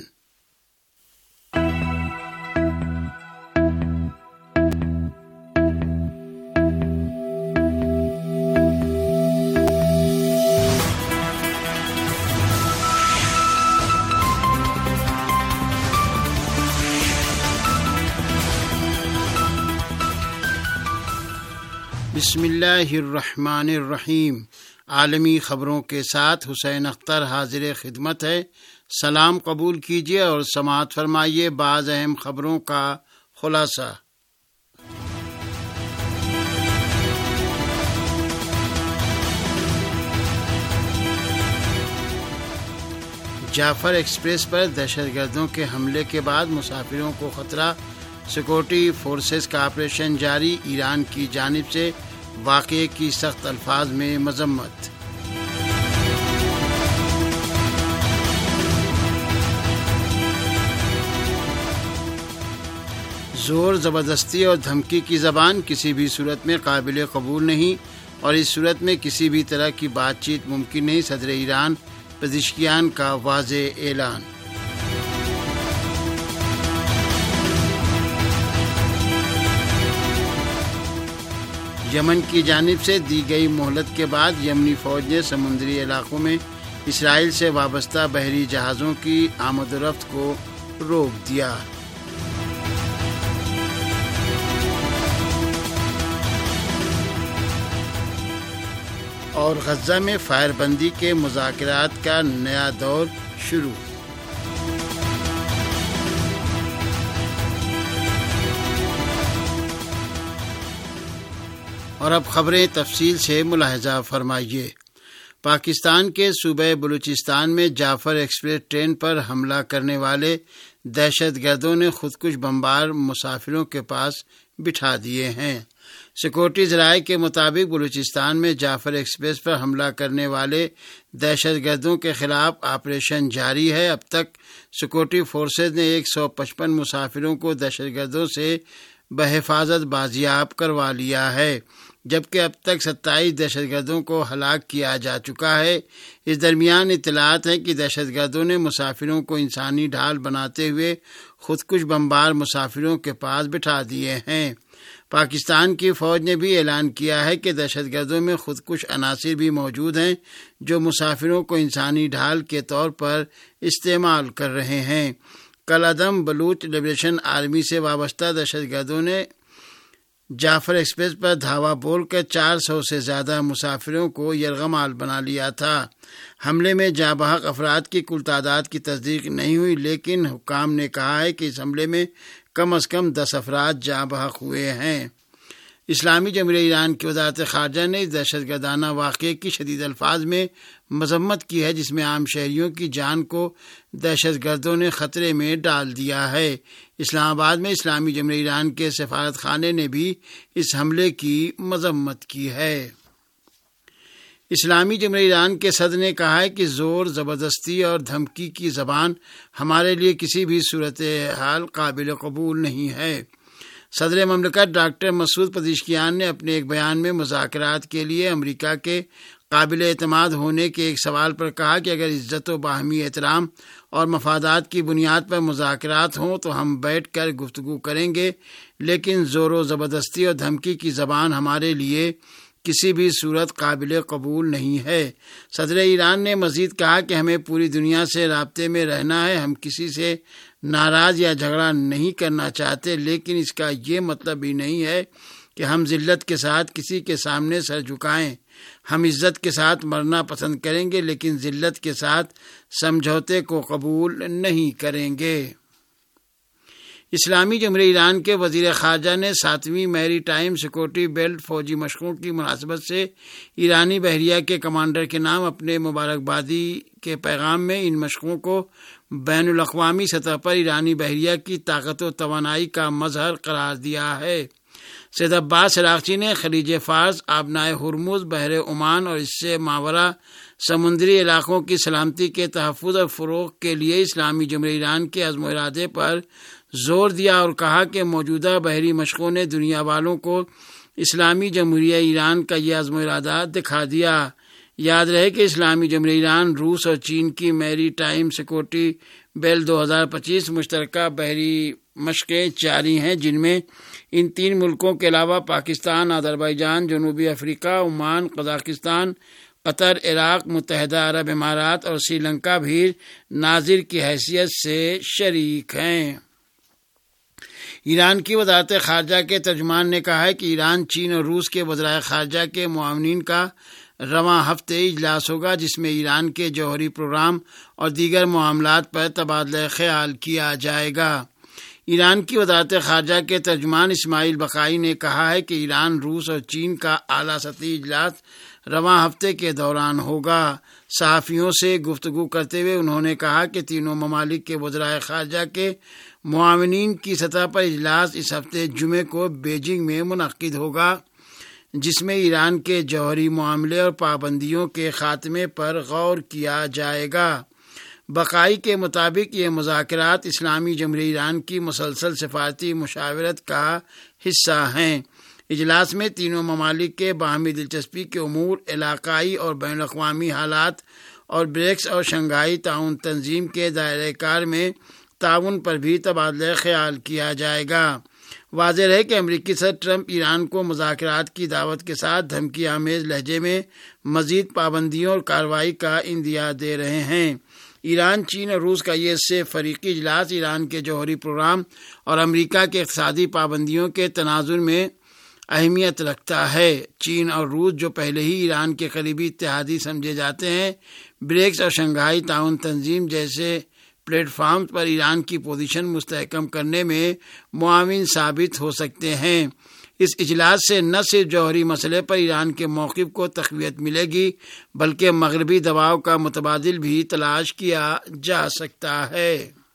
بسم اللہ الرحمن الرحیم۔ عالمی خبروں کے ساتھ حسین اختر حاضر خدمت ہے۔ سلام قبول کیجیے اور سماعت فرمائیے بعض اہم خبروں کا خلاصہ۔ جعفر ایکسپریس پر دہشت گردوں کے حملے کے بعد مسافروں کو خطرہ، سیکورٹی فورسز کا آپریشن جاری، ایران کی جانب سے واقعے کی سخت الفاظ میں مذمت۔ زور، زبردستی اور دھمکی کی زبان کسی بھی صورت میں قابل قبول نہیں، اور اس صورت میں کسی بھی طرح کی بات چیت ممکن نہیں، صدر ایران پزشکیان کا واضح اعلان۔ یمن کی جانب سے دی گئی مہلت کے بعد یمنی فوج نے سمندری علاقوں میں اسرائیل سے وابستہ بحری جہازوں کی آمد و رفت کو روک دیا۔ اور غزہ میں فائر بندی کے مذاکرات کا نیا دور شروع۔ اور اب خبریں تفصیل سے ملاحظہ فرمائیے۔ پاکستان کے صوبہ بلوچستان میں جعفر ایکسپریس ٹرین پر حملہ کرنے والے دہشت گردوں نے خودکش بمبار مسافروں کے پاس بٹھا دیے ہیں۔ سیکورٹی ذرائع کے مطابق بلوچستان میں جعفر ایکسپریس پر حملہ کرنے والے دہشت گردوں کے خلاف آپریشن جاری ہے۔ اب تک سیکورٹی فورسز نے ایک سو پچپن مسافروں کو دہشت گردوں سے بحفاظت بازیاب کروا لیا ہے، جبکہ اب تک ستائیس دہشت گردوں کو ہلاک کیا جا چکا ہے۔ اس درمیان اطلاعات ہیں کہ دہشت گردوں نے مسافروں کو انسانی ڈھال بناتے ہوئے خودکش بمبار مسافروں کے پاس بٹھا دیے ہیں۔ پاکستان کی فوج نے بھی اعلان کیا ہے کہ دہشت گردوں میں خودکش عناصر بھی موجود ہیں جو مسافروں کو انسانی ڈھال کے طور پر استعمال کر رہے ہیں۔ کل عدم بلوچ لبریشن آرمی سے وابستہ دہشت گردوں نے جعفر ایکسپریس پر دھاوا بول کر چار سو سے زیادہ مسافروں کو یرغمال بنا لیا تھا۔ حملے میں جاں بحق افراد کی کل تعداد کی تصدیق نہیں ہوئی، لیکن حکام نے کہا ہے کہ اس حملے میں کم از کم دس افراد جاں بحق ہوئے ہیں۔ اسلامی جمہوریہ ایران کی وزارت خارجہ نے اس دہشت گردانہ واقعے کی شدید الفاظ میں مذمت کی ہے، جس میں عام شہریوں کی جان کو دہشت گردوں نے خطرے میں ڈال دیا ہے۔ اسلام آباد میں اسلامی جمہوریہ ایران کے سفارت خانے نے بھی اس حملے کی مذمت کی ہے۔ اسلامی جمہوریہ ایران کے صدر نے کہا ہے کہ زور، زبردستی اور دھمکی کی زبان ہمارے لیے کسی بھی صورتحال قابل قبول نہیں ہے۔ صدر مملکت ڈاکٹر مسعود پزیشکیان نے اپنے ایک بیان میں مذاکرات کے لیے امریکہ کے قابل اعتماد ہونے کے ایک سوال پر کہا کہ اگر عزت و باہمی احترام اور مفادات کی بنیاد پر مذاکرات ہوں تو ہم بیٹھ کر گفتگو کریں گے، لیکن زور و زبردستی اور دھمکی کی زبان ہمارے لیے کسی بھی صورت قابل قبول نہیں ہے۔ صدر ایران نے مزید کہا کہ ہمیں پوری دنیا سے رابطے میں رہنا ہے، ہم کسی سے ناراض یا جھگڑا نہیں کرنا چاہتے، لیکن اس کا یہ مطلب بھی نہیں ہے کہ ہم ذلت کے ساتھ کسی کے سامنے سر جھکائیں۔ ہم عزت کے ساتھ مرنا پسند کریں گے، لیکن ذلت کے ساتھ سمجھوتے کو قبول نہیں کریں گے۔ اسلامی جمہوریہ ایران کے وزیر خارجہ نے ساتویں میری ٹائم سیکورٹی بیلٹ فوجی مشقوں کی مناسبت سے ایرانی بحریہ کے کمانڈر کے نام اپنے مبارکبادی کے پیغام میں ان مشقوں کو بین الاقوامی سطح پر ایرانی بحریہ کی طاقت و توانائی کا مظہر قرار دیا ہے۔ سید عباس عراقچی نے خلیج فارس، آبنائے ہرمز، بحر عمان اور اس سے ماورا سمندری علاقوں کی سلامتی کے تحفظ اور فروغ کے لیے اسلامی جمہوریہ ایران کے عزم و ارادے پر زور دیا اور کہا کہ موجودہ بحری مشقوں نے دنیا والوں کو اسلامی جمہوریہ ایران کا یہ عزم و ارادہ دکھا دیا۔ یاد رہے کہ اسلامی جمہوریہ ایران، روس اور چین کی میری ٹائم سیکورٹی بیل دو ہزار پچیس مشترکہ بحری مشقیں جاری ہیں، جن میں ان تین ملکوں کے علاوہ پاکستان، آذربائیجان، جنوبی Africa, Oman, Kazakhstan, Qatar, Iraq, متحدہ عرب امارات اور سری لنکا بھی ناظر کی حیثیت سے شریک ہیں۔ ایران کی وزارت خارجہ کے ترجمان نے کہا ہے کہ ایران، چین اور روس کے وزرائے خارجہ کے معاونین کا رواں ہفتے اجلاس ہوگا، جس میں ایران کے جوہری پروگرام اور دیگر معاملات پر تبادلہ خیال کیا جائے گا۔ ایران کی وزارت خارجہ کے ترجمان اسماعیل بقائی نے کہا ہے کہ ایران، روس اور چین کا اعلیٰ سطحی اجلاس رواں ہفتے کے دوران ہوگا۔ صحافیوں سے گفتگو کرتے ہوئے انہوں نے کہا کہ تینوں ممالک کے وزرائے خارجہ کے معاونین کی سطح پر اجلاس اس ہفتے جمعے کو بیجنگ میں منعقد ہوگا، جس میں ایران کے جوہری معاملے اور پابندیوں کے خاتمے پر غور کیا جائے گا۔ بقائی کے مطابق یہ مذاکرات اسلامی جمہوریہ ایران کی مسلسل سفارتی مشاورت کا حصہ ہیں۔ اجلاس میں تینوں ممالک کے باہمی دلچسپی کے امور، علاقائی اور بین الاقوامی حالات اور بریکس اور شنگھائی تعاون تنظیم کے دائرۂ کار میں تعاون پر بھی تبادلہ خیال کیا جائے گا۔ واضح رہے کہ امریکی صدر ٹرمپ ایران کو مذاکرات کی دعوت کے ساتھ دھمکی آمیز لہجے میں مزید پابندیوں اور کارروائی کا اندیا دے رہے ہیں۔ ایران، چین اور روس کا یہ سے فریقی اجلاس ایران کے جوہری پروگرام اور امریکہ کے اقتصادی پابندیوں کے تناظر میں اہمیت رکھتا ہے۔ چین اور روس، جو پہلے ہی ایران کے قریبی اتحادی سمجھے جاتے ہیں، بریکس اور شنگھائی تعاون تنظیم جیسے پلیٹ فارم پر ایران کی پوزیشن مستحکم کرنے میں معاون ثابت ہو سکتے ہیں۔ اس اجلاس سے نہ صرف جوہری مسئلے پر ایران کے موقف کو تقویت ملے گی، بلکہ مغربی دباؤ کا متبادل بھی تلاش کیا جا سکتا ہے۔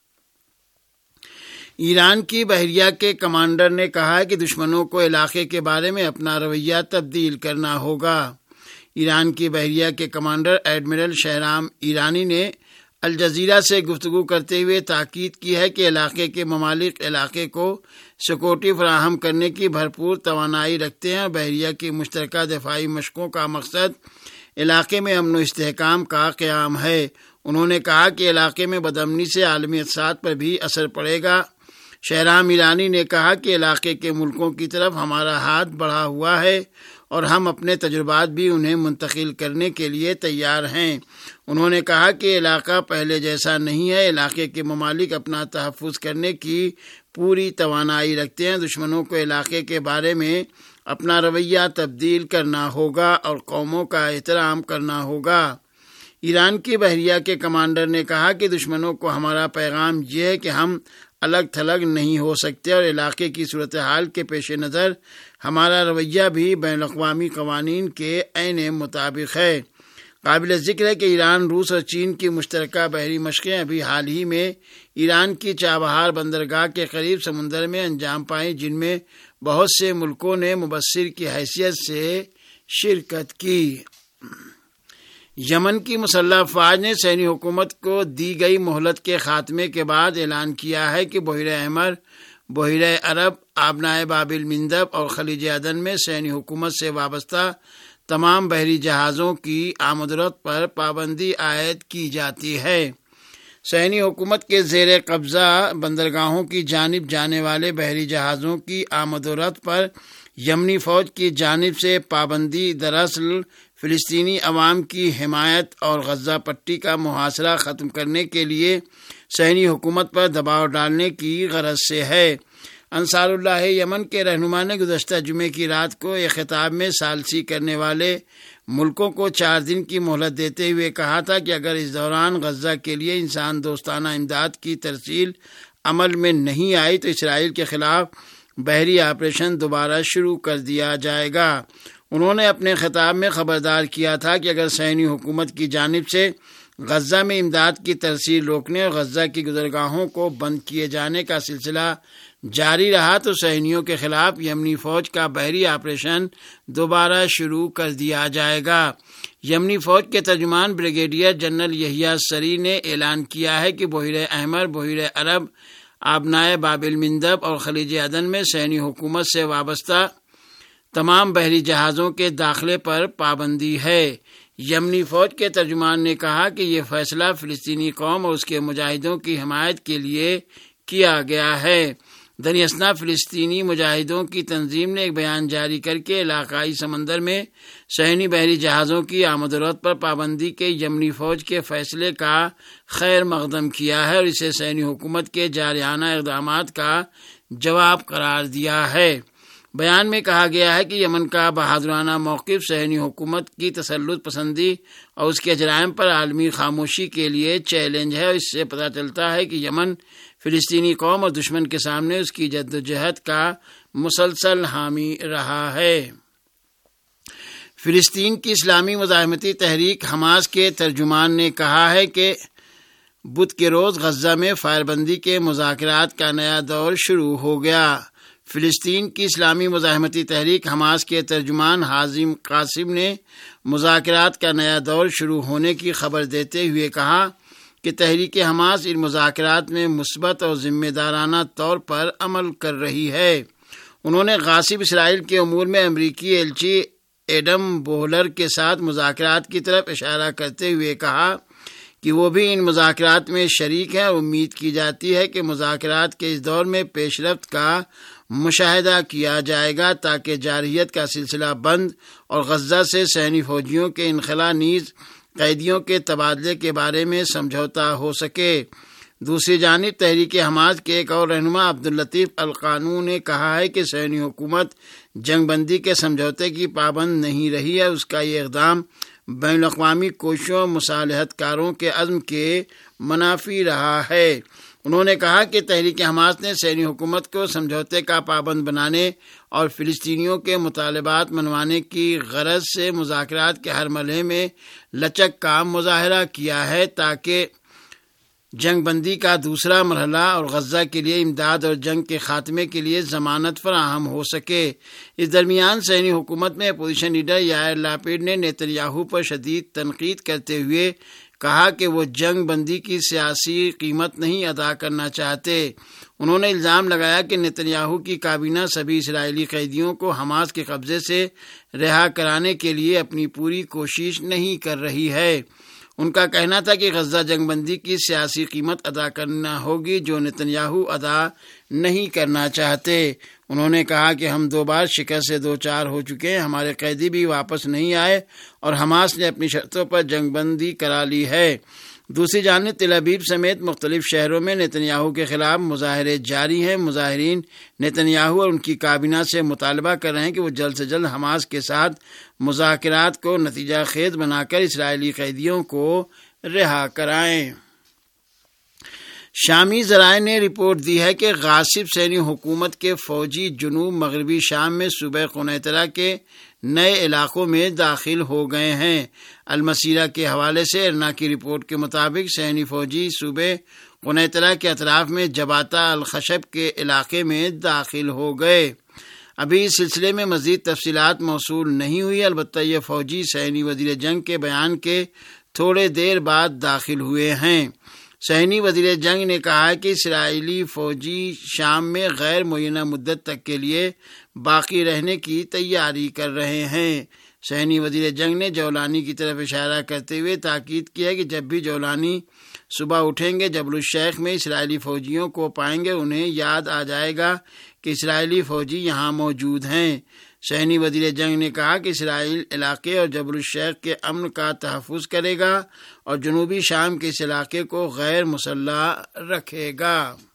ایران کی بحریہ کے کمانڈر نے کہا کہ دشمنوں کو علاقے کے بارے میں اپنا رویہ تبدیل کرنا ہوگا۔ ایران کی بحریہ کے کمانڈر ایڈمرل شہرام ایرانی نے الجزیرہ سے گفتگو کرتے ہوئے تاکید کی ہے کہ علاقے کے ممالک علاقے کو سیکورٹی فراہم کرنے کی بھرپور توانائی رکھتے ہیں اور بحریہ کی مشترکہ دفاعی مشقوں کا مقصد علاقے میں امن و استحکام کا قیام ہے۔ انہوں نے کہا کہ علاقے میں بدامنی سے عالمی اقتصاد پر بھی اثر پڑے گا۔ شہرام ایرانی نے کہا کہ علاقے کے ملکوں کی طرف ہمارا ہاتھ بڑھا ہوا ہے اور ہم اپنے تجربات بھی انہیں منتقل کرنے کے لیے تیار ہیں۔ انہوں نے کہا کہ علاقہ پہلے جیسا نہیں ہے، علاقے کے ممالک اپنا تحفظ کرنے کی پوری توانائی رکھتے ہیں۔ دشمنوں کو علاقے کے بارے میں اپنا رویہ تبدیل کرنا ہوگا اور قوموں کا احترام کرنا ہوگا۔ ایران کی بحریہ کے کمانڈر نے کہا کہ دشمنوں کو ہمارا پیغام یہ ہے کہ ہم الگ تھلگ نہیں ہو سکتے اور علاقے کی صورتحال کے پیش نظر ہمارا رویہ بھی بین الاقوامی قوانین کے عین مطابق ہے۔ قابل ذکر ہے کہ ایران، روس اور چین کی مشترکہ بحری مشقیں ابھی حال ہی میں ایران کی چابہار بندرگاہ کے قریب سمندر میں انجام پائیں، جن میں بہت سے ملکوں نے مبصر کی حیثیت سے شرکت کی۔ یمن کی مسلح افواج نے سینی حکومت کو دی گئی مہلت کے خاتمے کے بعد اعلان کیا ہے کہ بحیرہ احمر، بحیرہ عرب، آبنائے باب المندب اور خلیج عدن میں سینی حکومت سے وابستہ تمام بحری جہازوں کی آمد و رفت پر پابندی عائد کی جاتی ہے۔ سینی حکومت کے زیر قبضہ بندرگاہوں کی جانب جانے والے بحری جہازوں کی آمد و رفت پر یمنی فوج کی جانب سے پابندی دراصل فلسطینی عوام کی حمایت اور غزہ پٹی کا محاصرہ ختم کرنے کے لیے سینی حکومت پر دباؤ ڈالنے کی غرض سے ہے۔ انصار اللہ یمن کے رہنما نے گزشتہ جمعے کی رات کو ایک خطاب میں ثالثی کرنے والے ملکوں کو چار دن کی مہلت دیتے ہوئے کہا تھا کہ اگر اس دوران غزہ کے لیے انسان دوستانہ امداد کی ترسیل عمل میں نہیں آئی تو اسرائیل کے خلاف بحری آپریشن دوبارہ شروع کر دیا جائے گا۔ انہوں نے اپنے خطاب میں خبردار کیا تھا کہ اگر سینی حکومت کی جانب سے غزہ میں امداد کی ترسیل روکنے اور غزہ کی گزرگاہوں کو بند کیے جانے کا سلسلہ جاری رہا تو صہیونیوں کے خلاف یمنی فوج کا بحری آپریشن دوبارہ شروع کر دیا جائے گا۔ یمنی فوج کے ترجمان بریگیڈیئر جنرل یحییٰ سری نے اعلان کیا ہے کہ بحیرہ احمر، بحیرہ عرب، آبنائے باب المندب اور خلیج عدن میں سینی حکومت سے وابستہ تمام بحری جہازوں کے داخلے پر پابندی ہے۔ یمنی فوج کے ترجمان نے کہا کہ یہ فیصلہ فلسطینی قوم اور اس کے مجاہدوں کی حمایت کے لیے کیا گیا ہے۔ دنیا اثنا فلسطینی مجاہدوں کی تنظیم نے ایک بیان جاری کر کے علاقائی سمندر میں صہیونی بحری جہازوں کی آمد و رفت پر پابندی کے یمنی فوج کے فیصلے کا خیر مقدم کیا ہے اور اسے صہیونی حکومت کے جارحانہ اقدامات کا جواب قرار دیا ہے۔ بیان میں کہا گیا ہے کہ یمن کا بہادرانہ موقف صہیونی حکومت کی تسلط پسندی اور اس کے جرائم پر عالمی خاموشی کے لیے چیلنج ہے اور اس سے پتہ چلتا ہے کہ یمن فلسطینی قوم اور دشمن کے سامنے اس کی جدوجہد کا مسلسل حامی رہا ہے۔ فلسطین کی اسلامی مزاحمتی تحریک حماس کے ترجمان نے کہا ہے کہ بدھ کے روز غزہ میں فائر بندی کے مذاکرات کا نیا دور شروع ہو گیا۔ فلسطین کی اسلامی مزاحمتی تحریک حماس کے ترجمان حازم قاسم نے مذاکرات کا نیا دور شروع ہونے کی خبر دیتے ہوئے کہا کہ تحریک حماس ان مذاکرات میں مثبت اور ذمہ دارانہ طور پر عمل کر رہی ہے۔ انہوں نے غاصب اسرائیل کے امور میں امریکی ایلچی ایڈم بولر کے ساتھ مذاکرات کی طرف اشارہ کرتے ہوئے کہا کہ وہ بھی ان مذاکرات میں شریک ہیں اور امید کی جاتی ہے کہ مذاکرات کے اس دور میں پیش رفت کا مشاہدہ کیا جائے گا تاکہ جارحیت کا سلسلہ بند اور غزہ سے صہیونی فوجیوں کے انخلا نیز قیدیوں کے تبادلے کے بارے میں سمجھوتا ہو سکے۔ دوسری جانب تحریک حماس کے ایک اور رہنما عبداللطیف القانو نے کہا ہے کہ صہیونی حکومت جنگ بندی کے سمجھوتے کی پابند نہیں رہی ہے، اس کا یہ اقدام بین الاقوامی کوششوں مصالحت کاروں کے عزم کے منافی رہا ہے۔ انہوں نے کہا کہ تحریک حماس نے صہیونی حکومت کو سمجھوتے کا پابند بنانے اور فلسطینیوں کے مطالبات منوانے کی غرض سے مذاکرات کے ہر مرحلے میں لچک کا مظاہرہ کیا ہے تاکہ جنگ بندی کا دوسرا مرحلہ اور غزہ کے لیے امداد اور جنگ کے خاتمے کے لیے ضمانت فراہم ہو سکے۔ اس درمیان صہیونی حکومت میں اپوزیشن لیڈر یائر لاپیڈ نے نیتن یاہو پر شدید تنقید کرتے ہوئے کہا کہ وہ جنگ بندی کی سیاسی قیمت نہیں ادا کرنا چاہتے۔ انہوں نے الزام لگایا کہ نیتن یاہو کی کابینہ سبھی اسرائیلی قیدیوں کو حماس کے قبضے سے رہا کرانے کے لیے اپنی پوری کوشش نہیں کر رہی ہے۔ ان کا کہنا تھا کہ غزہ جنگ بندی کی سیاسی قیمت ادا کرنا ہوگی جو نیتن یاہو ادا نہیں کرنا چاہتے۔ انہوں نے کہا کہ ہم دو بار شکست سے دو چار ہو چکے ہیں، ہمارے قیدی بھی واپس نہیں آئے اور حماس نے اپنی شرطوں پر جنگ بندی کرا لی ہے۔ دوسری جانب تل ابیب سمیت مختلف شہروں میں نیتن یاہو کے خلاف مظاہرے جاری ہیں۔ مظاہرین نیتن یاہو اور ان کی کابینہ سے مطالبہ کر رہے ہیں کہ وہ جلد سے جلد حماس کے ساتھ مذاکرات کو نتیجہ خیز بنا کر اسرائیلی قیدیوں کو رہا کرائیں۔ شامی ذرائع نے رپورٹ دی ہے کہ غاصب صہیونی حکومت کے فوجی جنوب مغربی شام میں صوبہ قنیطرہ کے نئے علاقوں میں داخل ہو گئے ہیں۔ المسیرہ کے حوالے سے ارنا کی رپورٹ کے مطابق صہیونی فوجی صوبہ قنیطرہ کے اطراف میں جباتا الخشب کے علاقے میں داخل ہو گئے۔ ابھی اس سلسلے میں مزید تفصیلات موصول نہیں ہوئی، البتہ یہ فوجی صہیونی وزیر جنگ کے بیان کے تھوڑے دیر بعد داخل ہوئے ہیں۔ صہیونی وزیر جنگ نے کہا ہے کہ اسرائیلی فوجی شام میں غیر معینہ مدت تک کے لیے باقی رہنے کی تیاری کر رہے ہیں۔ صہیونی وزیر جنگ نے جولانی کی طرف اشارہ کرتے ہوئے تاکید کی ہے کہ جب بھی جولانی صبح اٹھیں گے جبل الشیخ میں اسرائیلی فوجیوں کو پائیں گے، انہیں یاد آ جائے گا کہ اسرائیلی فوجی یہاں موجود ہیں۔ صہیونی وزیر جنگ نے کہا کہ اسرائیل علاقے اور جبل الشیخ کے امن کا تحفظ کرے گا اور جنوبی شام کے اس علاقے کو غیر مسلح رکھے گا۔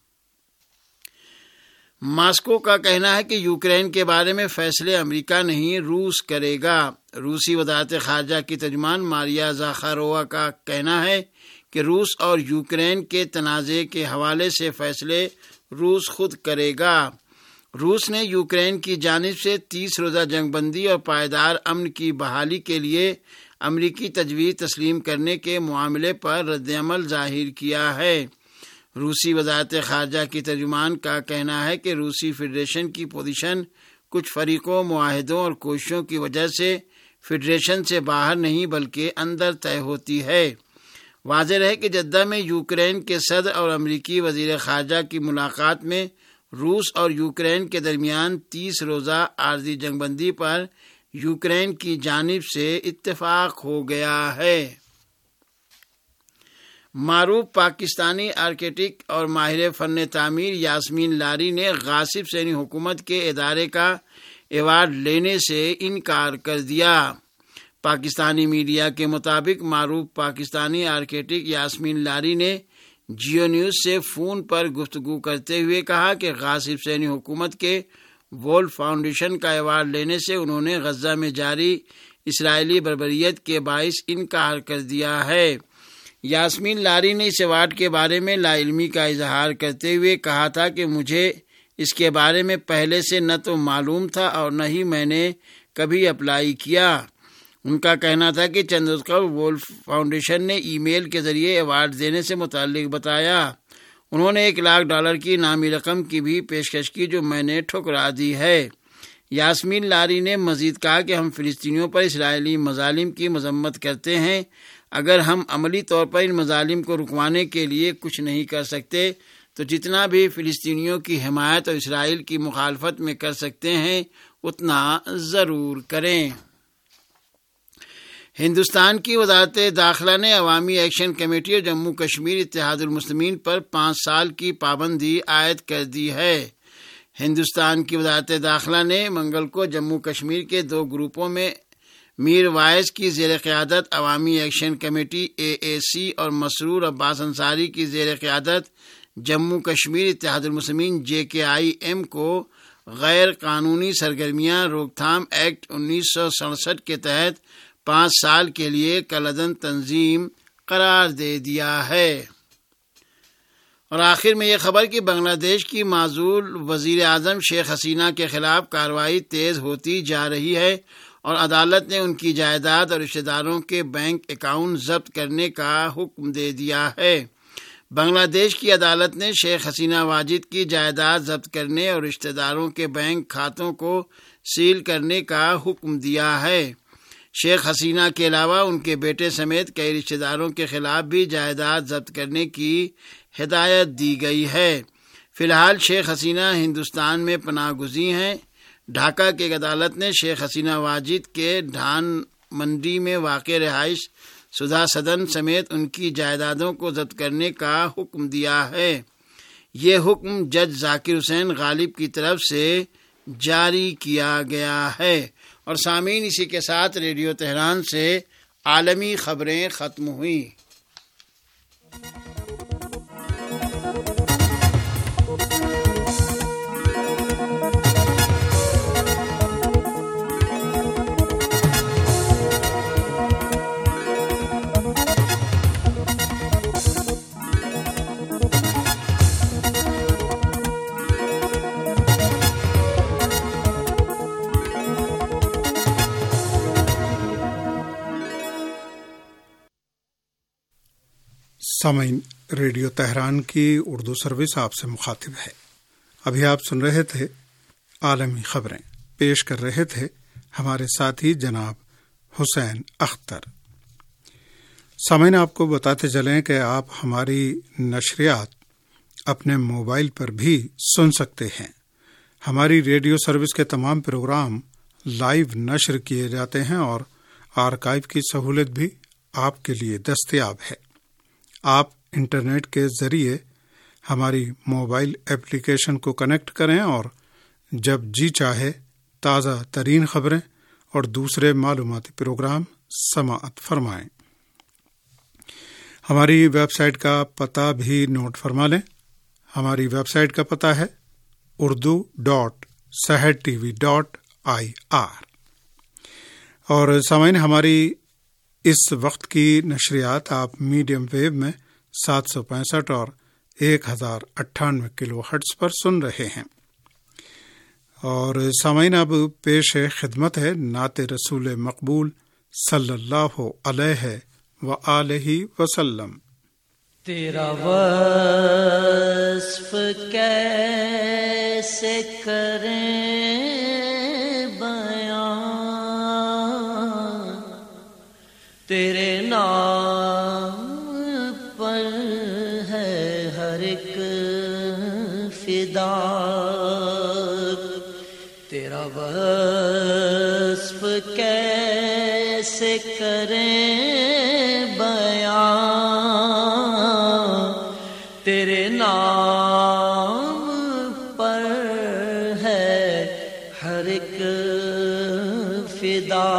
ماسکو کا کہنا ہے کہ یوکرین کے بارے میں فیصلے امریکہ نہیں روس کرے گا۔ روسی وزارت خارجہ کی ترجمان ماریا زاخاروا کا کہنا ہے کہ روس اور یوکرین کے تنازع کے حوالے سے فیصلے روس خود کرے گا۔ روس نے یوکرین کی جانب سے تیس روزہ جنگ بندی اور پائیدار امن کی بحالی کے لیے امریکی تجویز تسلیم کرنے کے معاملے پر رد عمل ظاہر کیا ہے۔ روسی وزارت خارجہ کی ترجمان کا کہنا ہے کہ روسی فیڈریشن کی پوزیشن کچھ فریقوں، معاہدوں اور کوششوں کی وجہ سے فیڈریشن سے باہر نہیں بلکہ اندر طے ہوتی ہے۔ واضح رہے کہ جدہ میں یوکرین کے صدر اور امریکی وزیر خارجہ کی ملاقات میں روس اور یوکرین کے درمیان تیس روزہ عارضی جنگ بندی پر یوکرین کی جانب سے اتفاق ہو گیا ہے۔ معروف پاکستانی آرکیٹیکٹ اور ماہر فن تعمیر یاسمین لاری نے غاصب صہیونی حکومت کے ادارے کا ایوارڈ لینے سے انکار کر دیا۔ پاکستانی میڈیا کے مطابق معروف پاکستانی آرکیٹیکٹ یاسمین لاری نے جیو نیوز سے فون پر گفتگو کرتے ہوئے کہا کہ غاصب صہیونی حکومت کے وولف فاؤنڈیشن کا ایوارڈ لینے سے انہوں نے غزہ میں جاری اسرائیلی بربریت کے باعث انکار کر دیا ہے۔ یاسمین لاری نے اس ایوارڈ کے بارے میں لا علمی کا اظہار کرتے ہوئے کہا تھا کہ مجھے اس کے بارے میں پہلے سے نہ تو معلوم تھا اور نہ ہی میں نے کبھی اپلائی کیا۔ ان کا کہنا تھا کہ چند روز قبل وولف فاؤنڈیشن نے ای میل کے ذریعے ایوارڈ دینے سے متعلق بتایا۔ انہوں نے ایک لاکھ ڈالر کی نامی رقم کی بھی پیشکش کی جو میں نے ٹھکرا دی ہے۔ یاسمین لاری نے مزید کہا کہ ہم فلسطینیوں پر اسرائیلی مظالم کی مذمت کرتے ہیں۔ اگر ہم عملی طور پر ان مظالم کو رکوانے کے لیے کچھ نہیں کر سکتے تو جتنا بھی فلسطینیوں کی حمایت اور اسرائیل کی مخالفت میں کر سکتے ہیں اتنا ضرور کریں۔ ہندوستان کی وزارت داخلہ نے عوامی ایکشن کمیٹی اور جموں کشمیر اتحاد المسلمین پر پانچ سال کی پابندی عائد کر دی ہے۔ ہندوستان کی وزارت داخلہ نے منگل کو جموں کشمیر کے دو گروپوں میں میر وائز کی زیر قیادت عوامی ایکشن کمیٹی اے اے سی اور مسرور عباس انصاری کی زیر قیادت جموں کشمیر اتحاد المسلمین جے کے آئی ایم کو غیر قانونی سرگرمیاں روک تھام ایکٹ انیس سو سڑسٹھ کے تحت پانچ سال کے لیے کالعدم تنظیم قرار دے دیا ہے۔ اور آخر میں یہ خبر کہ بنگلہ دیش کی معزول وزیر اعظم شیخ حسینہ کے خلاف کارروائی تیز ہوتی جا رہی ہے اور عدالت نے ان کی جائیداد اور رشتہ داروں کے بینک اکاؤنٹ ضبط کرنے کا حکم دے دیا ہے۔ بنگلہ دیش کی عدالت نے شیخ حسینہ واجد کی جائیداد ضبط کرنے اور رشتہ داروں کے بینک کھاتوں کو سیل کرنے کا حکم دیا ہے۔ شیخ حسینہ کے علاوہ ان کے بیٹے سمیت کئی رشتہ داروں کے خلاف بھی جائیداد ضبط کرنے کی ہدایت دی گئی ہے۔ فی الحال شیخ حسینہ ہندوستان میں پناہ گزین ہیں۔ ڈھاکہ کی ایک عدالت نے شیخ حسینہ واجد کے ڈھان منڈی میں واقع رہائش سدھا سدن سمیت ان کی جائیدادوں کو ضبط کرنے کا حکم دیا ہے۔ یہ حکم جج ذاکر حسین غالب کی طرف سے جاری کیا گیا ہے۔ اور سامعین، اسی کے ساتھ ریڈیو تہران سے عالمی خبریں ختم ہوئیں۔ سامعین، ریڈیو تہران کی اردو سروس آپ سے مخاطب ہے۔ ابھی آپ سن رہے تھے عالمی خبریں، پیش کر رہے تھے ہمارے ساتھی جناب حسین اختر۔ سامعین، آپ کو بتاتے چلیں کہ آپ ہماری نشریات اپنے موبائل پر بھی سن سکتے ہیں۔ ہماری ریڈیو سروس کے تمام پروگرام لائیو نشر کیے جاتے ہیں اور آرکائیو کی سہولت بھی آپ کے لیے دستیاب ہے۔ آپ انٹرنیٹ کے ذریعے ہماری موبائل ایپلیکیشن کو کنیکٹ کریں اور جب جی چاہے تازہ ترین خبریں اور دوسرے معلوماتی پروگرام سماعت فرمائیں۔ ہماری ویب سائٹ کا پتہ بھی نوٹ فرما لیں۔ ہماری ویب سائٹ کا پتہ ہے Urdu dot Sahar T V dot I R. اور سامعین، ہماری اس وقت کی نشریات آپ میڈیم ویو میں سات سو پینسٹھ اور ایک ہزار اٹھانوے کلو ہرٹز پر سن رہے ہیں۔ اور سامعین، اب پیش خدمت ہے نعت رسول مقبول صلی اللہ علیہ وآلہ وسلم۔ تیرا وصف کیسے کریں بیان، تیرے نام پر ہے ہر ایک فدا، تیرا وصف کیسے کریں بیان، تیرے نام پر ہے ہر ایک فدا،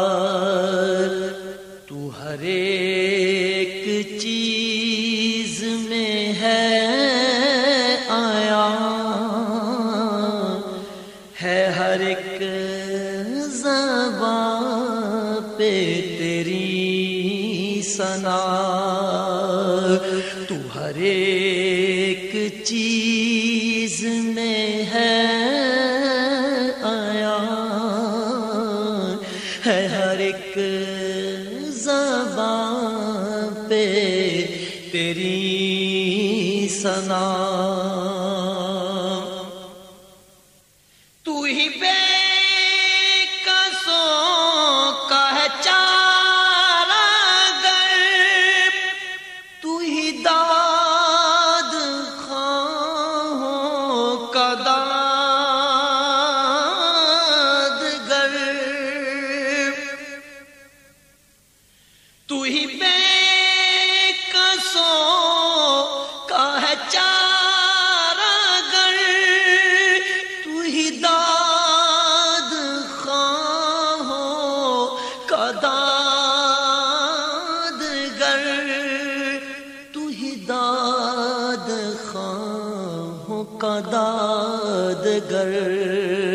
تو ہر ایک چیز میں ہے آیا، ہے ہر ایک زبان پہ تیری ثنا، تو ہر ایک چیز میں ہے آیا، ہے ہر ایک زبان پہ تیری ثنا، تو ہی بے کسوں کا ہے چارہ گر، تو ہی داد خواہوں کا داد گر، تو ہی بے کسوں کا ہے چارہ گر، کا دادگر